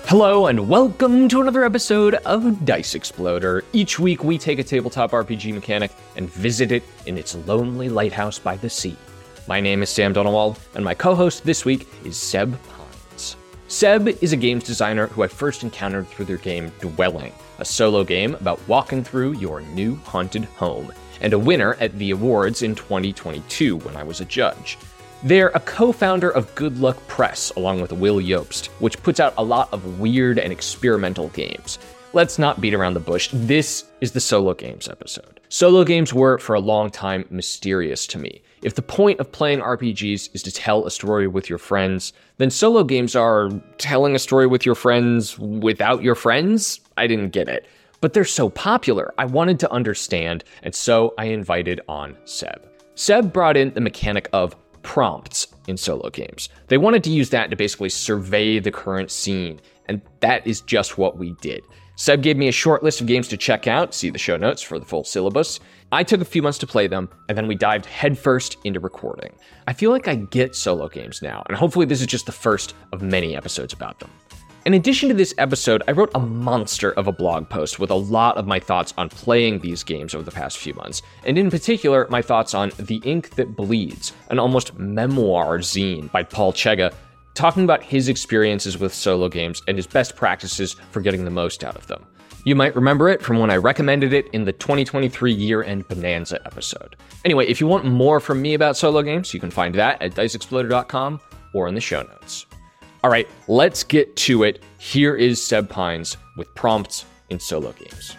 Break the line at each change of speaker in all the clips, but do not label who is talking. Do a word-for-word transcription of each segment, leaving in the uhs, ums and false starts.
Hello and welcome to another episode of Dice Exploder. Each week we take a tabletop R P G mechanic and visit it in its lonely lighthouse by the sea. My name is Sam Donowald, and my co-host this week is Seb Pines. Seb is a games designer who I first encountered through their game Dwelling, a solo game about walking through your new haunted home, and a winner at the awards in twenty twenty-two when I was a judge. They're a co-founder of Good Luck Press, along with Will Yobst, which puts out a lot of weird and experimental games. Let's not beat around the bush. This is the solo games episode. Solo games were, for a long time, mysterious to me. If the point of playing R P Gs is to tell a story with your friends, then solo games are telling a story with your friends without your friends? I didn't get it. But they're so popular, I wanted to understand, and so I invited on Seb. Seb brought in the mechanic of prompts in solo games. They wanted to use that to basically survey the current scene, and that is just what we did. Seb gave me a short list of games to check out, see the show notes for the full syllabus. I took a few months to play them, and then we dived headfirst into recording. I feel like I get solo games now, and hopefully this is just the first of many episodes about them. In addition to this episode, I wrote a monster of a blog post with a lot of my thoughts on playing these games over the past few months, and in particular, my thoughts on The Ink That Bleeds, an almost memoir zine by Paul Chega, talking about his experiences with solo games and his best practices for getting the most out of them. You might remember it from when I recommended it in the twenty twenty-three year-end Bonanza episode. Anyway, if you want more from me about solo games, you can find that at dice exploder dot com or in the show notes. All right, let's get to it. Here is Seb Pines with prompts in solo games.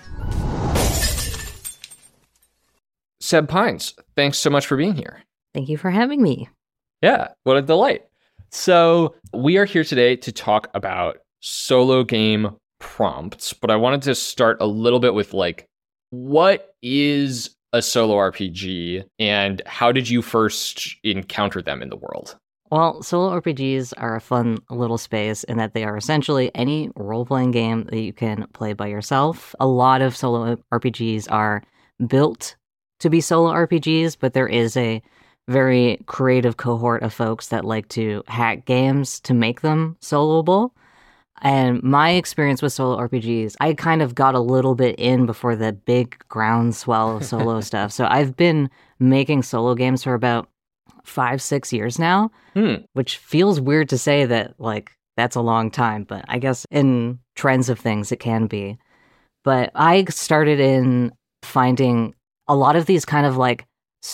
Seb Pines, thanks so much for being here.
Thank you for having me.
Yeah, what a delight. So we are here today to talk about solo game prompts, but I wanted to start a little bit with like, what is a solo R P G and how did you first encounter them in the world?
Well, solo R P Gs are a fun little space in that they are essentially any role-playing game that you can play by yourself. A lot of solo R P Gs are built to be solo R P Gs, but there is a very creative cohort of folks that like to hack games to make them soloable. And my experience with solo R P Gs, I kind of got a little bit in before the big groundswell of solo stuff. So I've been making solo games for about five, six years now, hmm. which feels weird to say that, like, that's a long time, but I guess in trends of things, it can be. But I started in finding a lot of these kind of like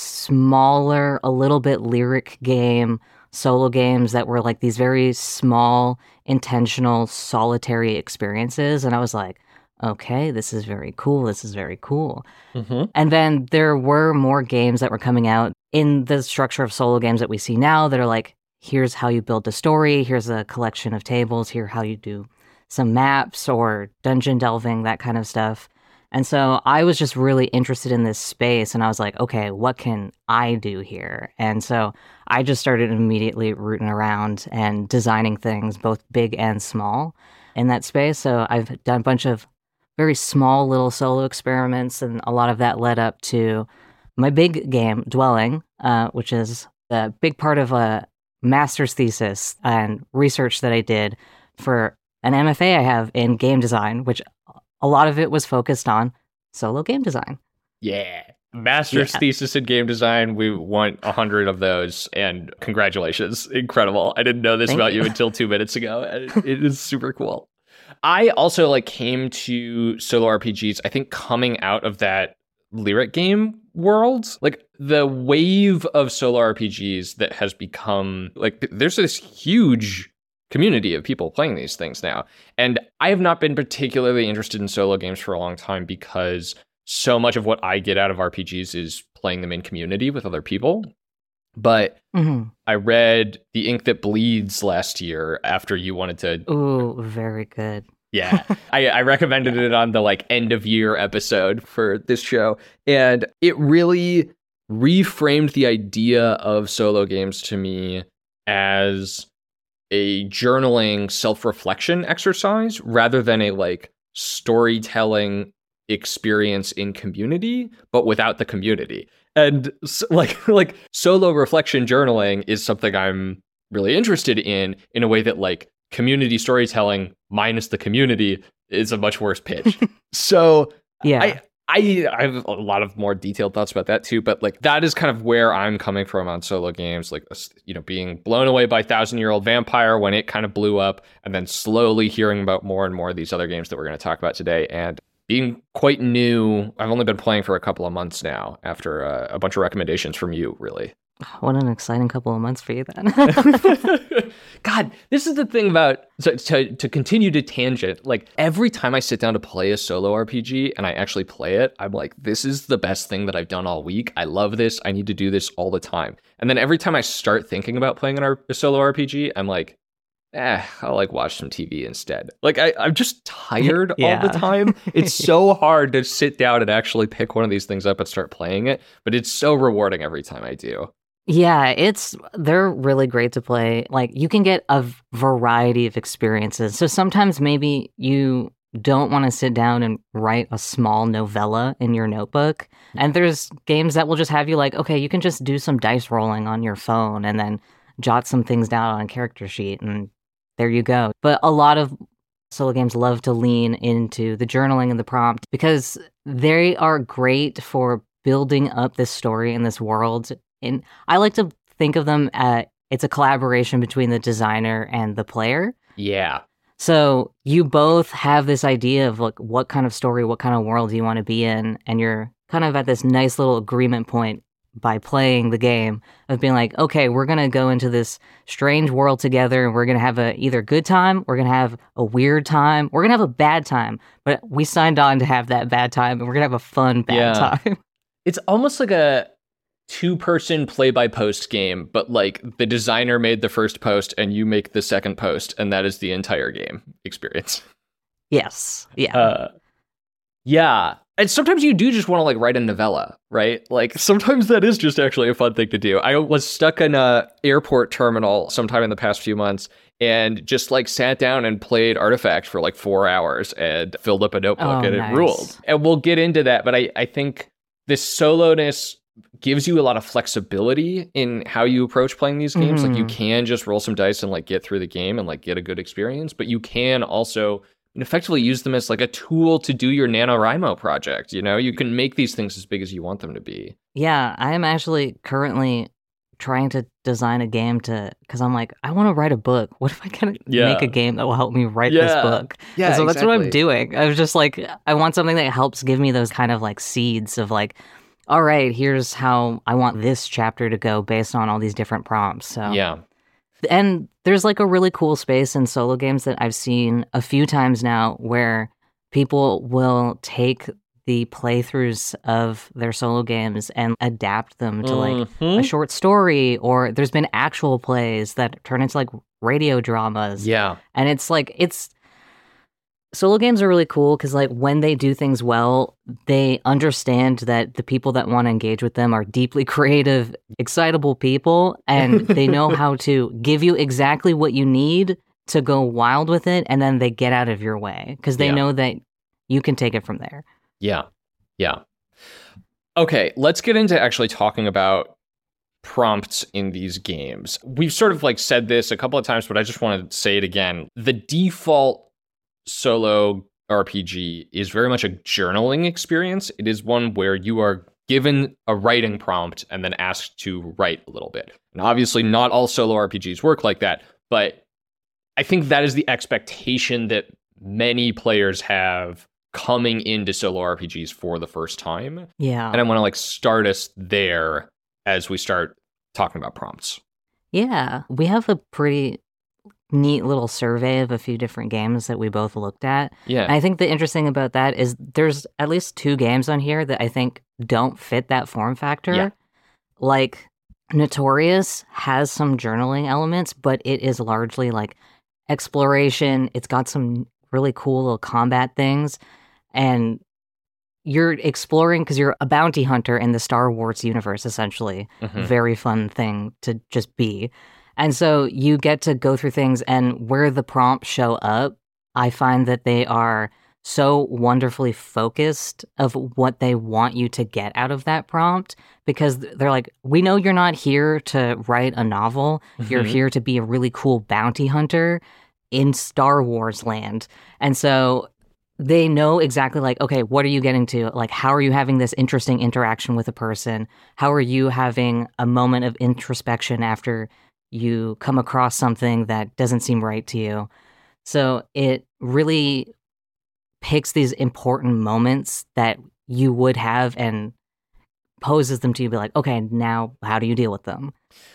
smaller, a little bit lyric game, solo games that were like these very small, intentional, solitary experiences. And I was like, okay, this is very cool. This is very cool. Mm-hmm. And then there were more games that were coming out in the structure of solo games that we see now that are like, here's how you build a story, here's a collection of tables, here how you do some maps or dungeon delving, that kind of stuff. And so I was just really interested in this space, and I was like, okay, what can I do here? And so I just started immediately rooting around and designing things, both big and small, in that space. So I've done a bunch of very small little solo experiments, and a lot of that led up to my big game, Dwelling, uh, which is a big part of a master's thesis and research that I did for an M F A I have in game design, which a lot of it was focused on solo game design.
Yeah. Master's yeah. thesis in game design. We want a hundred of those, and congratulations. Incredible. I didn't know this Thank about you. you until two minutes ago. And it, it is super cool. I also like came to solo R P Gs, I think coming out of that lyric game world, like the wave of solo R P Gs that has become like, there's this huge community of people playing these things now. And I have not been particularly interested in solo games for a long time because so much of what I get out of R P Gs is playing them in community with other people. But mm-hmm. I read The Ink That Bleeds last year after you wanted to.
Ooh, very good.
Yeah, I, I recommended it on the like end of year episode for this show. And it really reframed the idea of solo games to me as a journaling self-reflection exercise rather than a like storytelling experience in community, but without the community. And so, like like solo reflection journaling is something I'm really interested in in a way that like community storytelling minus the community is a much worse pitch. So
yeah.
I, I I have a lot of more detailed thoughts about that too, but like that is kind of where I'm coming from on solo games, like, you know, being blown away by Thousand Year Old Vampire when it kind of blew up, and then slowly hearing about more and more of these other games that we're going to talk about today, and being quite new. I've only been playing for a couple of months now after uh, a bunch of recommendations from you, really.
What an exciting couple of months for you then.
God, this is the thing about, to, to, to continue to tangent, like every time I sit down to play a solo R P G and I actually play it, I'm like, this is the best thing that I've done all week. I love this. I need to do this all the time. And then every time I start thinking about playing an R- a solo R P G, I'm like, eh, I'll like watch some T V instead. Like I, I'm just tired
yeah.
all the time. It's so hard to sit down and actually pick one of these things up and start playing it, but it's so rewarding every time I do.
Yeah, it's they're really great to play. Like you can get a variety of experiences. So sometimes maybe you don't want to sit down and write a small novella in your notebook. And there's games that will just have you like, okay, you can just do some dice rolling on your phone and then jot some things down on a character sheet and there you go. But a lot of solo games love to lean into the journaling and the prompt because they are great for building up this story in this world. And I like to think of them as it's a collaboration between the designer and the player.
Yeah.
So you both have this idea of like what kind of story, what kind of world you want to be in, and you're kind of at this nice little agreement point by playing the game of being like, okay, we're going to go into this strange world together and we're going to have a either good time, we're going to have a weird time, we're going to have a bad time, but we signed on to have that bad time and we're going to have a fun bad
yeah.
time.
It's almost like a two-person play-by-post game, but like the designer made the first post and you make the second post, and that is the entire game experience.
Yes. Yeah.
Uh, yeah. And sometimes you do just want to like write a novella, right? Like sometimes that is just actually a fun thing to do. I was stuck in a airport terminal sometime in the past few months and just like sat down and played Artifact for like four hours and filled up a notebook
oh,
and
nice.
it ruled. And we'll get into that, but I, I think this solo-ness gives you a lot of flexibility in how you approach playing these games.
Mm-hmm.
Like you can just roll some dice and like get through the game and like get a good experience, but you can also effectively use them as like a tool to do your NaNoWriMo project. You know, you can make these things as big as you want them to be.
Yeah, I am actually currently trying to design a game to, because I'm like, I want to write a book. What if I can yeah. make a game that will help me write
yeah.
this book?
Yeah,
and so that's
exactly.
what I'm doing. I was just like, I want something that helps give me those kind of like seeds of like, all right, here's how I want this chapter to go based on all these different prompts. So
yeah.
And there's like a really cool space in solo games that I've seen a few times now where people will take the playthroughs of their solo games and adapt them to like
mm-hmm.
a short story, or there's been actual plays that turn into like radio dramas.
Yeah.
And it's like, it's solo games are really cool because like when they do things well, they understand that the people that want to engage with them are deeply creative, excitable people, and they know how to give you exactly what you need to go wild with it, and then they get out of your way because they
yeah.
know that you can take it from there.
Yeah. Yeah. Okay, let's get into actually talking about prompts in these games. We've sort of like said this a couple of times, but I just want to say it again. The default solo R P G is very much a journaling experience. It is one where you are given a writing prompt and then asked to write a little bit. And obviously not all solo R P Gs work like that, but I think that is the expectation that many players have coming into solo R P Gs for the first time.
Yeah.
And I want to like start us there as we start talking about prompts.
Yeah. We have a pretty neat little survey of a few different games that we both looked at.
Yeah.
And I think the interesting about that is there's at least two games on here that I think don't fit that form factor.
Yeah.
Like Notorious has some journaling elements, but it is largely like exploration. It's got some really cool little combat things, and you're exploring because you're a bounty hunter in the Star Wars universe, essentially.
Mm-hmm.
Very fun thing to just be. And so you get to go through things, and where the prompts show up, I find that they are so wonderfully focused of what they want you to get out of that prompt, because they're like, we know you're not here to write a novel. Mm-hmm. You're here to be a really cool bounty hunter. in Star Wars land. And so they know exactly like, okay, what are you getting to? Like, how are you having this interesting interaction with a person? How are you having a moment of introspection after you come across something that doesn't seem right to you? So it really picks these important moments that you would have and poses them to you, be like, okay, now how do you deal with them?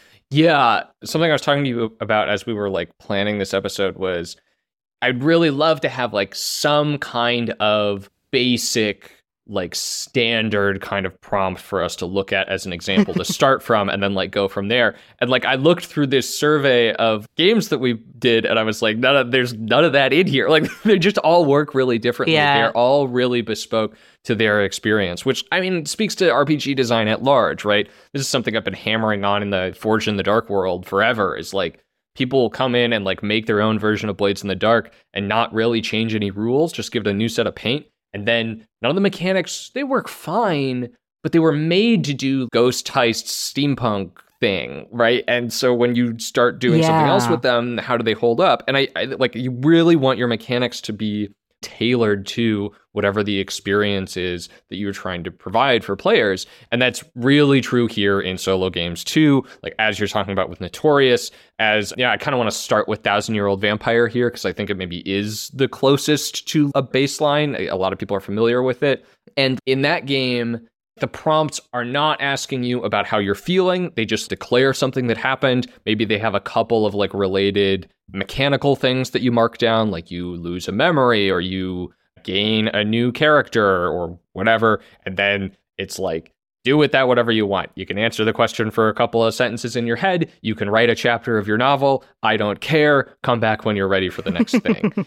Yeah, something I was talking to you about as we were like planning this episode was I'd really love to have like some kind of basic, like standard kind of prompt for us to look at as an example to start from and then like go from there. And like I looked through this survey of games that we did and I was like, none of, there's none of that in here. Like they just all work really differently.
Yeah.
They're all really bespoke to their experience, which I mean speaks to R P G design at large, right? This is something I've been hammering on in the Forged in the Dark world forever, is like people will come in and like make their own version of Blades in the Dark and not really change any rules, just give it a new set of paint. And then none of the mechanics, they work fine, but they were made to do ghost heist steampunk thing, right? And so when you start doing
yeah.
something else with them, how do they hold up? And I, I like, you really want your mechanics to be tailored to whatever the experience is that you're trying to provide for players. And that's really true here in solo games too. Like as you're talking about with Notorious, as yeah, I kind of want to start with Thousand Year Old Vampire here because I think it maybe is the closest to a baseline. A lot of people are familiar with it. And in that game, the prompts are not asking you about how you're feeling. They just declare something that happened. Maybe they have a couple of like related mechanical things that you mark down, like you lose a memory or you gain a new character or whatever. And then it's like, do with that whatever you want. You can answer the question for a couple of sentences in your head. You can write a chapter of your novel. I don't care. Come back when you're ready for the next thing.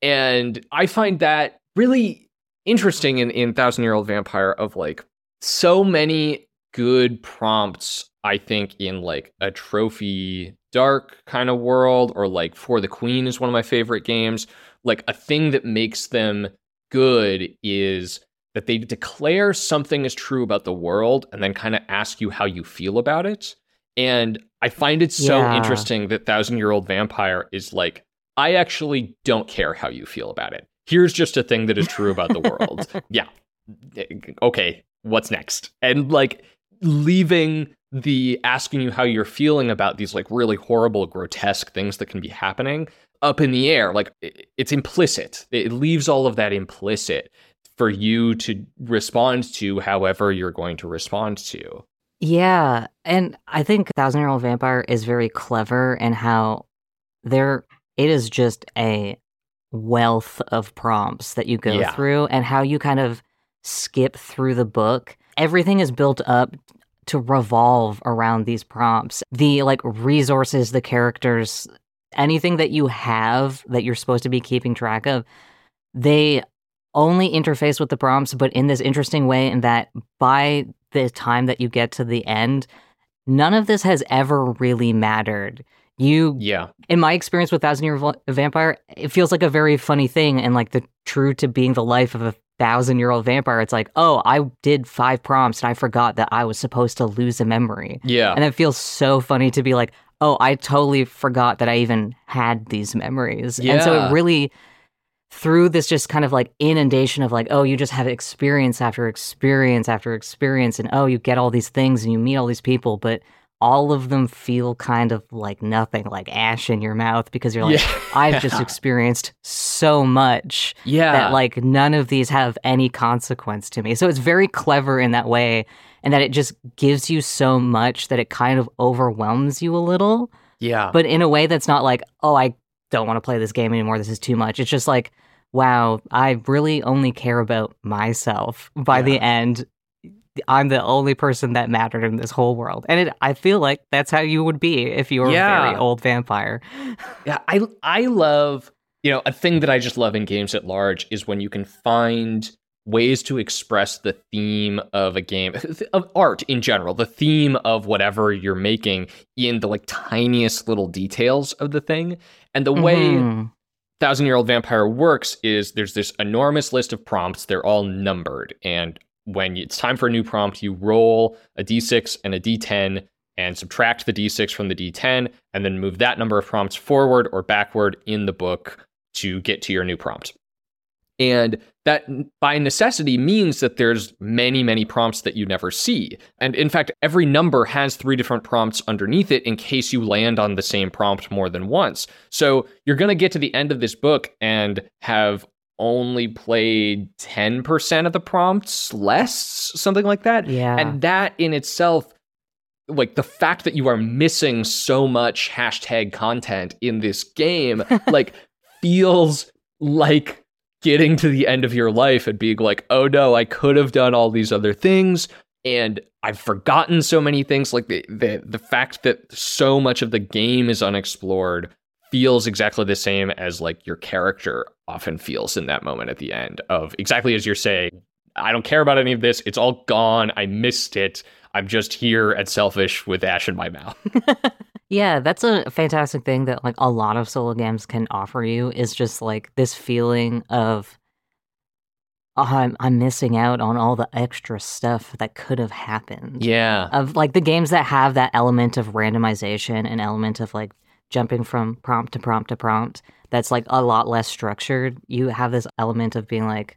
And I find that really interesting in, in Thousand Year Old Vampire of like, so many good prompts, I think, in like a trophy dark kind of world, or like For the Queen is one of my favorite games. Like a thing that makes them good is that they declare something is true about the world and then kind of ask you how you feel about it. And I find it so
yeah.
interesting that Thousand Year Old Vampire is like, I actually don't care how you feel about it. Here's just a thing that is true about the world. Yeah. Okay. What's next? And like leaving the asking you how you're feeling about these like really horrible, grotesque things that can be happening up in the air. Like it's implicit. It leaves all of that implicit for you to respond to however you're going to respond to.
Yeah. And I think Thousand Year Old Vampire is very clever in how there it is just a wealth of prompts that you go
Yeah.
through and how you kind of skip through the book. Everything is built up to revolve around these prompts. The like resources, the characters, anything that you have that you're supposed to be keeping track of, they only interface with the prompts, but in this interesting way in that by the time that you get to the end, none of this has ever really mattered. You,
yeah.
In my experience with Thousand Year Old Vampire, it feels like a very funny thing and like the true to being the life of a thousand year old vampire. It's like, oh, I did five prompts and I forgot that I was supposed to lose a memory.
Yeah.
And it feels so funny to be like, oh, I totally forgot that I even had these memories.
Yeah.
And so it really, through this just kind of like inundation of like, oh, you just have experience after experience after experience. And oh, you get all these things and you meet all these people, but all of them feel kind of like nothing, like ash in your mouth, because you're like,
yeah.
I've just experienced so much
yeah.
that like none of these have any consequence to me. So it's very clever in that way, and that it just gives you so much that it kind of overwhelms you a little.
Yeah.
But in a way that's not like, oh, I don't want to play this game anymore. This is too much. It's just like, wow, I really only care about myself by
yeah.
the end. I'm the only person that mattered in this whole world. And it, I feel like that's how you would be if you were
yeah.
a very old vampire.
Yeah, I I love, you know, a thing that I just love in games at large is when you can find ways to express the theme of a game, of art in general, the theme of whatever you're making in the like tiniest little details of the thing. And the way
Mm-hmm.
Thousand Year Old Vampire works is there's this enormous list of prompts. They're all numbered, and when it's time for a new prompt, you roll a d six and a d ten, and subtract the d six from the d ten, and then move that number of prompts forward or backward in the book to get to your new prompt. And that by necessity means that there's many, many prompts that you never see. And in fact, every number has three different prompts underneath it in case you land on the same prompt more than once. So you're going to get to the end of this book and have only played ten percent of the prompts, less, something like that.
Yeah.
And that in itself, like the fact that you are missing so much hashtag content in this game, like feels like getting to the end of your life and being like, oh no, I could have done all these other things and I've forgotten so many things. Like the, the, the fact that so much of the game is unexplored feels exactly the same as like your character often feels in that moment at the end of exactly as you're saying, I don't care about any of this. It's all gone. I missed it. I'm just here at Selfish with ash in my mouth.
Yeah, that's a fantastic thing that like a lot of solo games can offer you is just like this feeling of oh, I'm I'm missing out on all the extra stuff that could have happened.
Yeah.
Of like the games that have that element of randomization and element of like jumping from prompt to prompt to prompt that's like a lot less structured. You have this element of being like,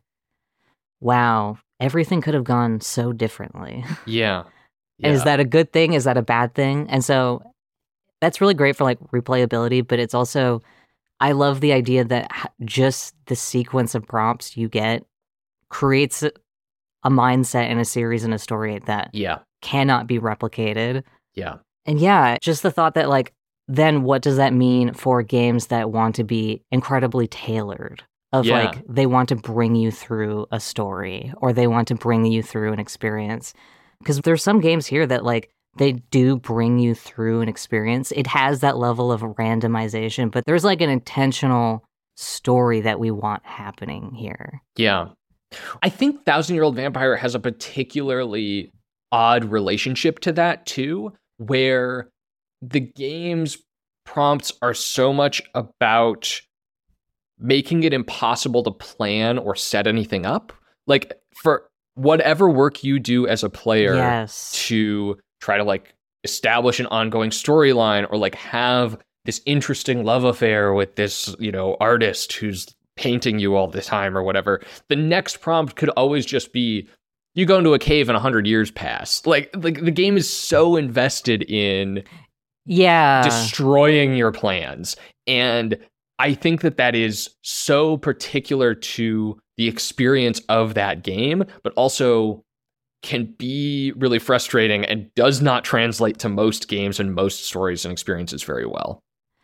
wow, everything could have gone so differently.
Yeah. Yeah.
Is that a good thing? Is that a bad thing? And so that's really great for like replayability, but it's also, I love the idea that just the sequence of prompts you get creates a mindset and a series and a story that
yeah.
cannot be replicated.
Yeah.
And yeah, just the thought that like, then what does that mean for games that want to be incredibly tailored? Of
yeah.
like, they want to bring you through a story or they want to bring you through an experience. Because there's some games here that like, they do bring you through an experience. It has that level of randomization, but there's like an intentional story that we want happening here.
Yeah. I think Thousand Year Old Vampire has a particularly odd relationship to that too, where the game's prompts are so much about making it impossible to plan or set anything up. Like for whatever work you do as a player
yes.
to try to like establish an ongoing storyline or like have this interesting love affair with this, you know, artist who's painting you all the time or whatever. The next prompt could always just be you go into a cave and a hundred years pass. Like, like the game is so invested in
yeah
destroying your plans. And I think that that is so particular to the experience of that game, but also can be really frustrating and does not translate to most games and most stories and experiences very well.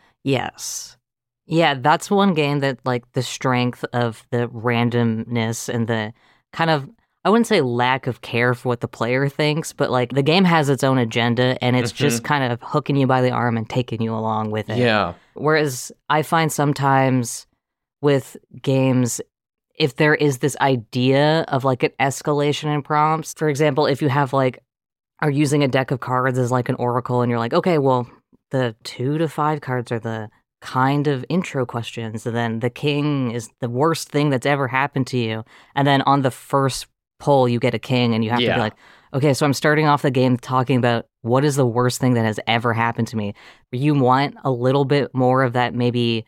Yes. Yeah, that's one game that like the strength of the randomness and the kind of, I wouldn't say lack of care for what the player thinks, but like the game has its own agenda and it's mm-hmm. just kind of hooking you by the arm and taking you along with it.
Yeah.
Whereas I find sometimes with games, if there is this idea of like an escalation in prompts, for example, if you have like, are using a deck of cards as like an oracle and you're like, okay, well, the two to five cards are the kind of intro questions. And then the king is the worst thing that's ever happened to you. And then on the first pull, you get a king and you have
yeah.
to be like, okay, so I'm starting off the game talking about what is the worst thing that has ever happened to me. You want a little bit more of that maybe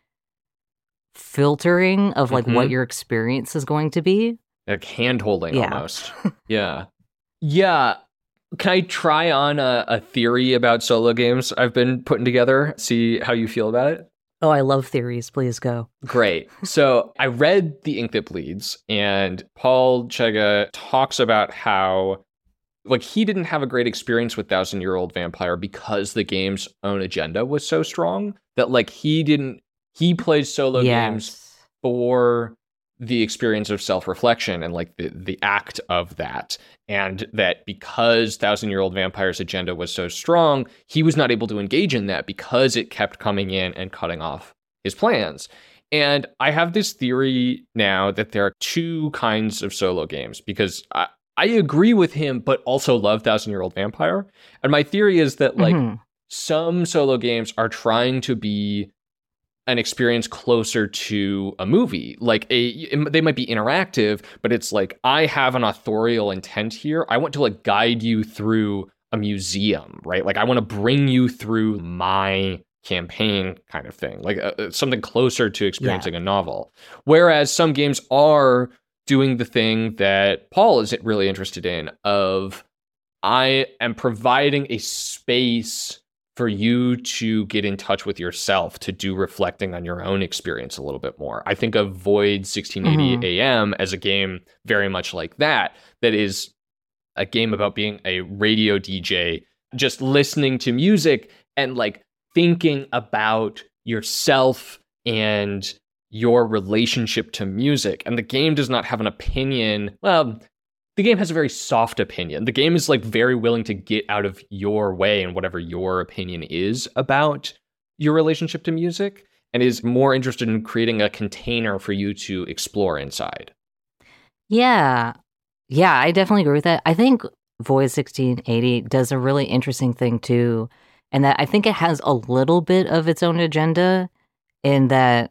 filtering of like mm-hmm. what your experience is going to be.
Like hand-holding
yeah.
almost. yeah. Yeah. Can I try on a, a theory about solo games I've been putting together? See how you feel about it?
Oh, I love theories. Please go.
Great. So I read The Ink That Bleeds, and Paul Chega talks about how like he didn't have a great experience with Thousand Year Old Vampire because the game's own agenda was so strong that like he didn't, he plays solo
yes.
games for the experience of self-reflection and like the, the act of that. And that because Thousand Year Old Vampire's agenda was so strong, he was not able to engage in that because it kept coming in and cutting off his plans. And I have this theory now that there are two kinds of solo games because I, I agree with him, but also love Thousand Year Old Vampire. And my theory is that like mm-hmm. some solo games are trying to be an experience closer to a movie. Like a, they might be interactive, but it's like, I have an authorial intent here. I want to like guide you through a museum, right? Like I want to bring you through my campaign kind of thing, like uh, something closer to experiencing yeah. a novel. Whereas some games are doing the thing that Paul is really interested in of I am providing a space for you to get in touch with yourself, to do reflecting on your own experience a little bit more. I think of Void sixteen eighty mm-hmm. A M as a game very much like that, that is a game about being a radio D J, just listening to music and like thinking about yourself and your relationship to music. And the game does not have an opinion. Well, the game has a very soft opinion. The game is like very willing to get out of your way and whatever your opinion is about your relationship to music, and is more interested in creating a container for you to explore inside.
Yeah. Yeah, I definitely agree with that. I think Void sixteen eighty does a really interesting thing too, and that I think it has a little bit of its own agenda in that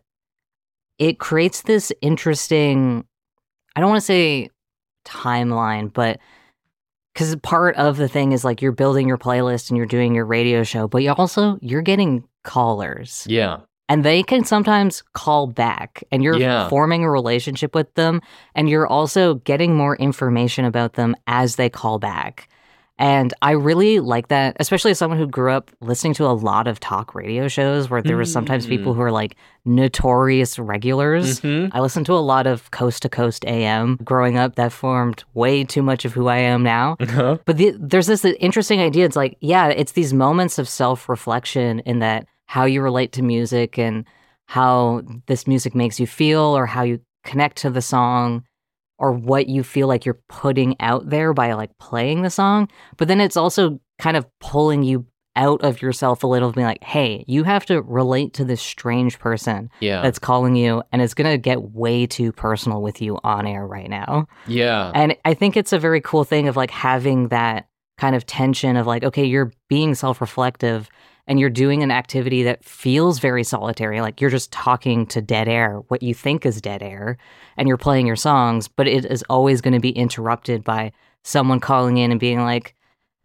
it creates this interesting, I don't want to say timeline, but because part of the thing is like you're building your playlist and you're doing your radio show, but you also you're getting callers.
Yeah.
And they can sometimes call back, and you're yeah. forming a relationship with them, and you're also getting more information about them as they call back. And I really like that, especially as someone who grew up listening to a lot of talk radio shows where there were sometimes people who are like notorious regulars. Mm-hmm. I listened to a lot of Coast to Coast A M growing up that formed way too much of who I am now. Uh-huh. But the, there's this interesting idea. It's like, yeah, it's these moments of self-reflection in that how you relate to music and how this music makes you feel, or how you connect to the song, or what you feel like you're putting out there by like playing the song. But then it's also kind of pulling you out of yourself a little, being like, hey, you have to relate to this strange person
yeah.
that's calling you, and it's going to get way too personal with you on air right now.
Yeah.
And I think it's a very cool thing of like having that kind of tension of like, okay, you're being self-reflective and you're doing an activity that feels very solitary, like you're just talking to dead air, what you think is dead air, and you're playing your songs, but it is always going to be interrupted by someone calling in and being like,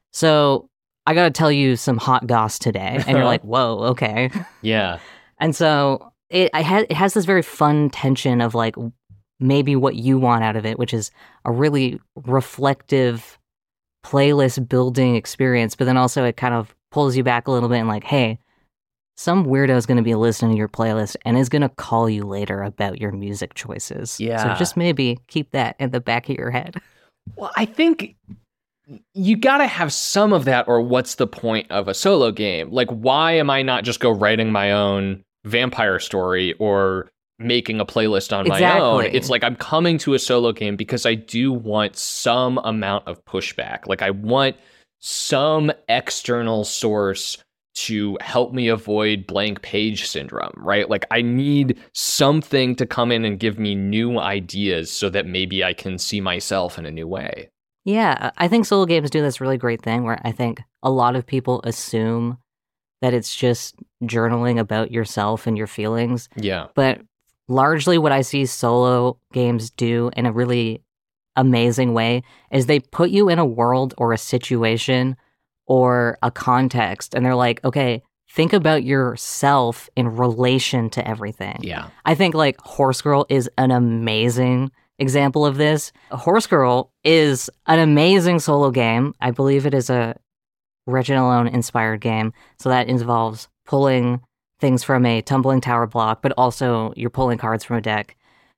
so I got to tell you some hot goss today. And you're like, whoa, okay.
Yeah.
And so it, I ha- it has this very fun tension of like maybe what you want out of it, which is a really reflective playlist building experience, but then also it kind of pulls you back a little bit and like, hey, some weirdo is going to be listening to your playlist and is going to call you later about your music choices.
Yeah.
So just maybe keep that in the back of your head.
Well, I think you got to have some of that, or what's the point of a solo game? Like, why am I not just go writing my own vampire story or making a playlist on
exactly.
my own? It's like I'm coming to a solo game because I do want some amount of pushback. Like I want some external source to help me avoid blank page syndrome, right? Like I need something to come in and give me new ideas so that maybe I can see myself in a new way.
Yeah, I think solo games do this really great thing where I think a lot of people assume that it's just journaling about yourself and your feelings.
Yeah.
But largely what I see solo games do in a really amazing way is they put you in a world or a situation or a context, and they're like, okay, think about yourself in relation to everything.
Yeah.
I think like Horse Girl is an amazing example of this. Horse Girl is an amazing solo game. I believe it is a Reginald Alone inspired game. So that involves pulling things from a tumbling tower block, but also you're pulling cards from a deck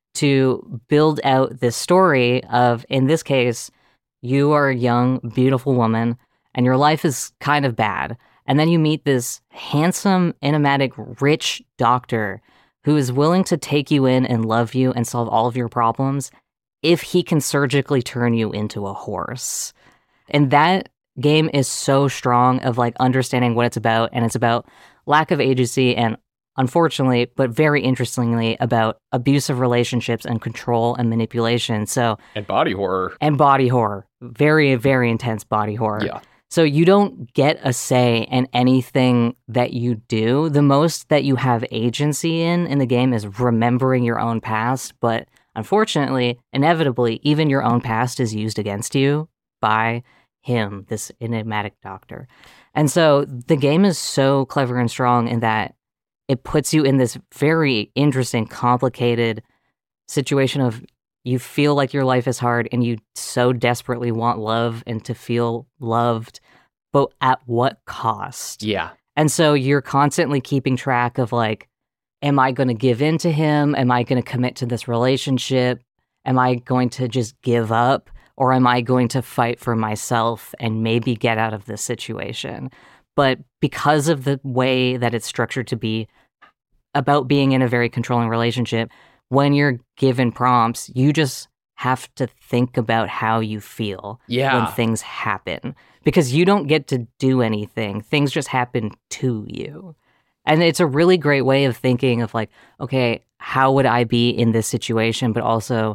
to build out this story of, in this case, you are a young, beautiful woman and your life is kind of bad. And then you meet this handsome, enigmatic, rich doctor who is willing to take you in and love you and solve all of your problems if he can surgically turn you into a horse. And that game is so strong of like understanding what it's about, and it's about lack of agency and, unfortunately, but very interestingly, about abusive relationships and control and manipulation. So
and body horror.
And body horror. Very, very intense body horror.
Yeah.
So you don't get a say in anything that you do. The most that you have agency in in the game is remembering your own past. But unfortunately, inevitably, even your own past is used against you by him, this enigmatic doctor. And so the game is so clever and strong in that it puts you in this very interesting, complicated situation of you feel like your life is hard and you so desperately want love and to feel loved, but at what cost?
Yeah.
And so you're constantly keeping track of like, am I going to give in to him? Am I going to commit to this relationship? Am I going to just give up? Or am I going to fight for myself and maybe get out of this situation? But because of the way that it's structured to be about being in a very controlling relationship, when you're given prompts, you just have to think about how you feel
yeah.
when things happen. Because you don't get to do anything. Things just happen to you. And it's a really great way of thinking of like, okay, how would I be in this situation? But also,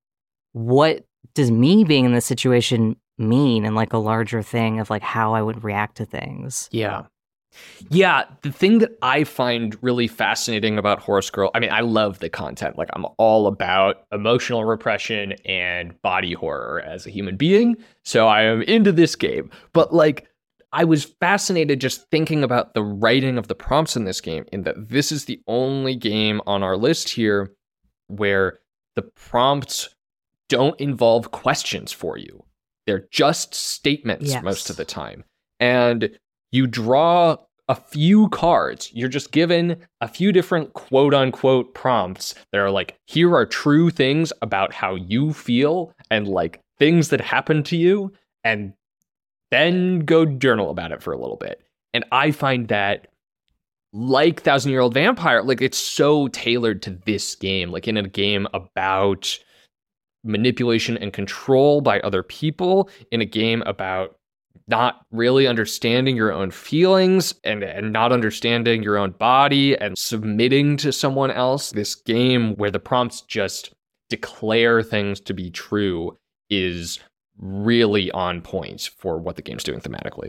what does me being in this situation mean in like a larger thing of like how I would react to things?
Yeah. Yeah, the thing that I find really fascinating about Horse Girl, I mean, I love the content. Like, I'm all about emotional repression and body horror as a human being, so I am into this game. But, like, I was fascinated just thinking about the writing of the prompts in this game, in that this is the only game on our list here where the prompts don't involve questions for you. They're just statements
Yes.
most of the time. And you draw a few cards. You're just given a few different quote unquote prompts that are like, here are true things about how you feel and like things that happen to you, and then go journal about it for a little bit. And I find that, like Thousand Year Old Vampire, like it's so tailored to this game, like in a game about manipulation and control by other people, in a game about not really understanding your own feelings and, and not understanding your own body and submitting to someone else. This game where the prompts just declare things to be true is really on point for what the game's doing thematically.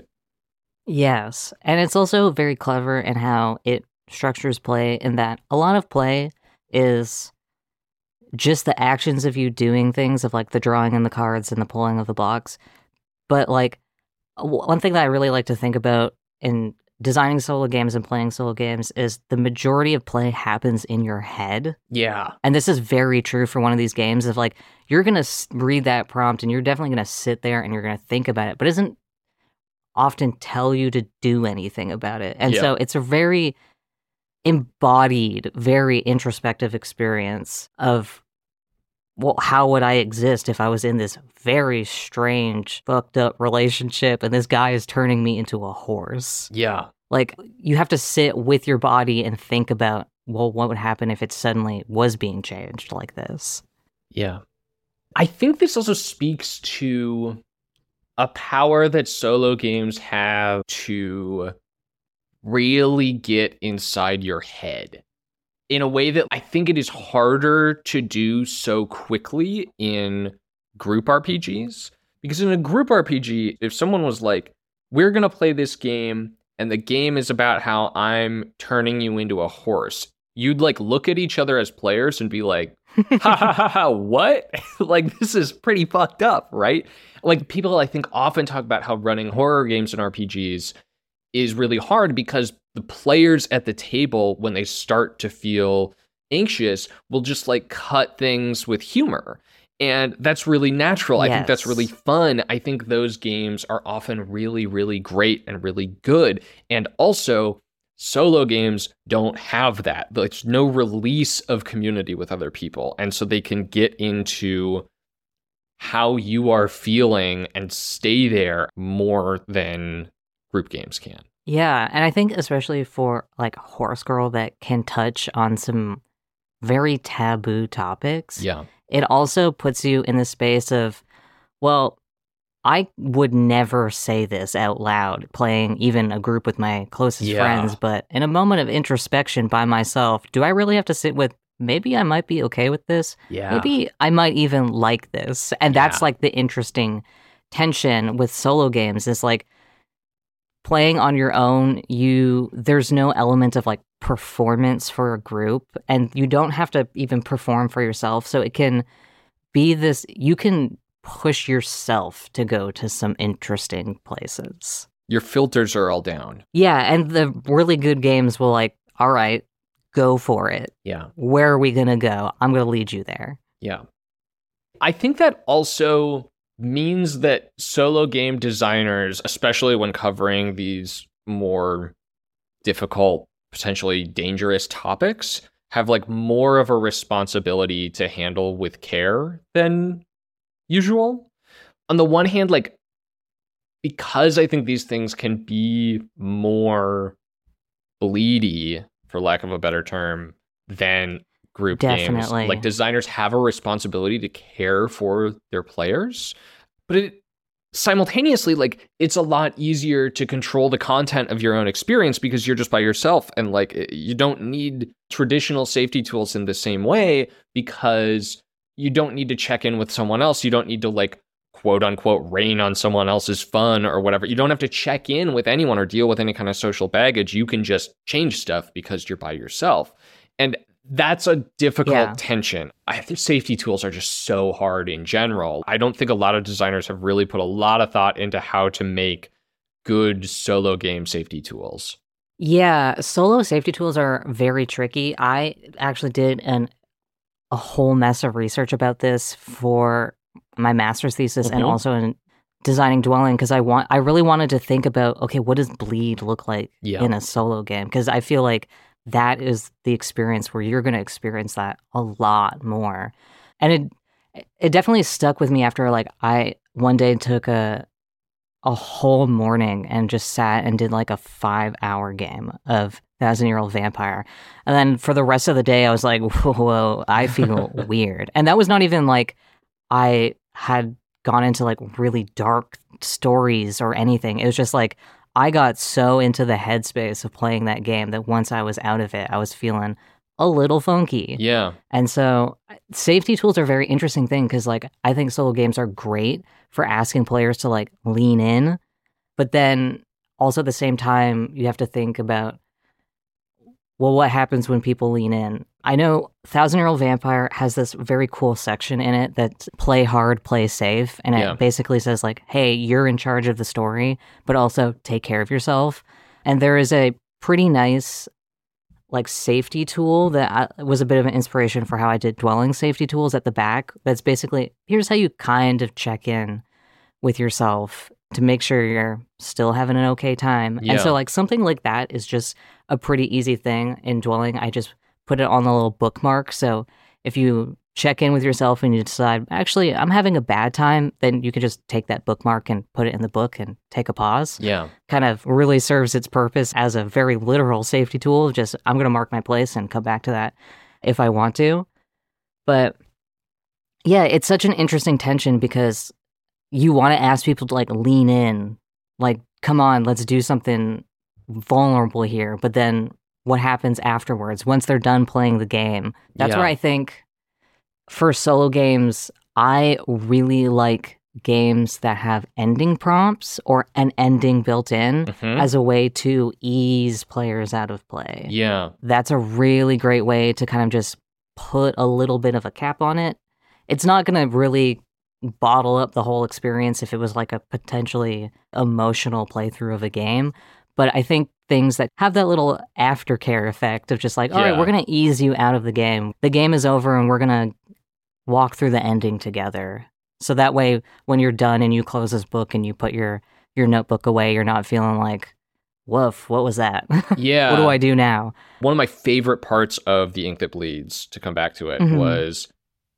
Yes. And it's also very clever in how it structures play, in that a lot of play is just the actions of you doing things, of like the drawing and the cards and the pulling of the box. But like, one thing that I really like to think about in designing solo games and playing solo games is the majority of play happens in your head.
Yeah.
And this is very true for one of these games of like, you're going to read that prompt and you're definitely going to sit there and you're going to think about it, but it doesn't often tell you to do anything about it. And
Yeah.
so it's a very embodied, very introspective experience of, well, how would I exist if I was in this very strange, fucked up relationship and this guy is turning me into a horse?
Yeah.
Like, you have to sit with your body and think about, well, what would happen if it suddenly was being changed like this?
Yeah. I think this also speaks to a power that solo games have to really get inside your head in a way that I think it is harder to do so quickly in group R P Gs. Because in a group R P G, if someone was like, we're going to play this game and the game is about how I'm turning you into a horse, you'd like look at each other as players and be like, ha ha ha ha, what? Like, this is pretty fucked up, right? Like, people I think often talk about how running horror games and R P Gs is really hard because the players at the table, when they start to feel anxious, will just like cut things with humor. And that's really natural.
Yes.
I think that's really fun. I think those games are often really, really great and really good. And also, solo games don't have that. There's no release of community with other people. And so they can get into how you are feeling and stay there more than group games can.
Yeah, and I think especially for like Horse Girl that can touch on some very taboo topics,
Yeah.
it also puts you in the space of, well, I would never say this out loud, playing even a group with my closest
Yeah.
friends, but in a moment of introspection by myself, do I really have to sit with, maybe I might be okay with this?
Yeah.
Maybe I might even like this. And that's
Yeah.
like the interesting tension with solo games, is like, playing on your own, you there's no element of like performance for a group, and you don't have to even perform for yourself. So it can be this, you can push yourself to go to some interesting places.
Your filters are all down.
Yeah, and the really good games will like, all right, go for it.
Yeah.
Where are we going to go? I'm going to lead you there.
Yeah. I think that also means that solo game designers, especially when covering these more difficult, potentially dangerous topics, have like more of a responsibility to handle with care than usual. On the one hand, like, because I think these things can be more bleedy, for lack of a better term, than group
Definitely.
games. Like, designers have a responsibility to care for their players, but it simultaneously, like, it's a lot easier to control the content of your own experience because you're just by yourself, and like, you don't need traditional safety tools in the same way because you don't need to check in with someone else. You don't need to like quote unquote rain on someone else's fun or whatever. You don't have to check in with anyone or deal with any kind of social baggage. You can just change stuff because you're by yourself. And that's a difficult
Yeah.
tension. I think safety tools are just so hard in general. I don't think a lot of designers have really put a lot of thought into how to make good solo game safety tools.
Yeah, solo safety tools are very tricky. I actually did an a whole mess of research about this for my master's thesis
Mhm.
and also in designing Dwelling because I want I really wanted to think about, okay, what does bleed look like
Yeah.
in a solo game? Because I feel like that is the experience where you're going to experience that a lot more. And it it definitely stuck with me after like I one day took a a whole morning and just sat and did like a five hour game of Thousand Year Old Vampire. And then for the rest of the day, I was like, whoa, I feel weird. And that was not even like I had gone into like really dark stories or anything. It was just like I got so into the headspace of playing that game that once I was out of it, I was feeling a little funky.
Yeah.
And so safety tools are a very interesting thing because like I think solo games are great for asking players to like lean in, but then also at the same time you have to think about, well, what happens when people lean in? I know Thousand Year Old Vampire has this very cool section in it that's play hard, play safe. And it
Yeah.
basically says like, hey, you're in charge of the story, but also take care of yourself. And there is a pretty nice like safety tool that I, was a bit of an inspiration for how I did Dwelling safety tools at the back. That's basically, here's how you kind of check in with yourself to make sure you're still having an okay time.
Yeah.
And so like something like that is just a pretty easy thing in Dwelling. I just put it on the little bookmark. So if you check in with yourself and you decide, actually, I'm having a bad time, then you can just take that bookmark and put it in the book and take a pause.
Yeah.
Kind of really serves its purpose as a very literal safety tool. Just, I'm going to mark my place and come back to that if I want to. But yeah, it's such an interesting tension because you want to ask people to like lean in, like, come on, let's do something vulnerable here. But then what happens afterwards once they're done playing the game? That's
Yeah.
where I think for solo games, I really like games that have ending prompts or an ending built in
Mhm.
as a way to ease players out of play.
Yeah.
That's a really great way to kind of just put a little bit of a cap on it. It's not going to really bottle up the whole experience if it was like a potentially emotional playthrough of a game. But I think things that have that little aftercare effect of just like, all right,
Yeah.
we're going to ease you out of the game. The game is over and we're going to walk through the ending together. So that way, when you're done and you close this book and you put your, your notebook away, you're not feeling like, woof, what was that?
Yeah.
What do I do now?
One of my favorite parts of The Ink That Bleeds, to come back to it,
Mhm.
was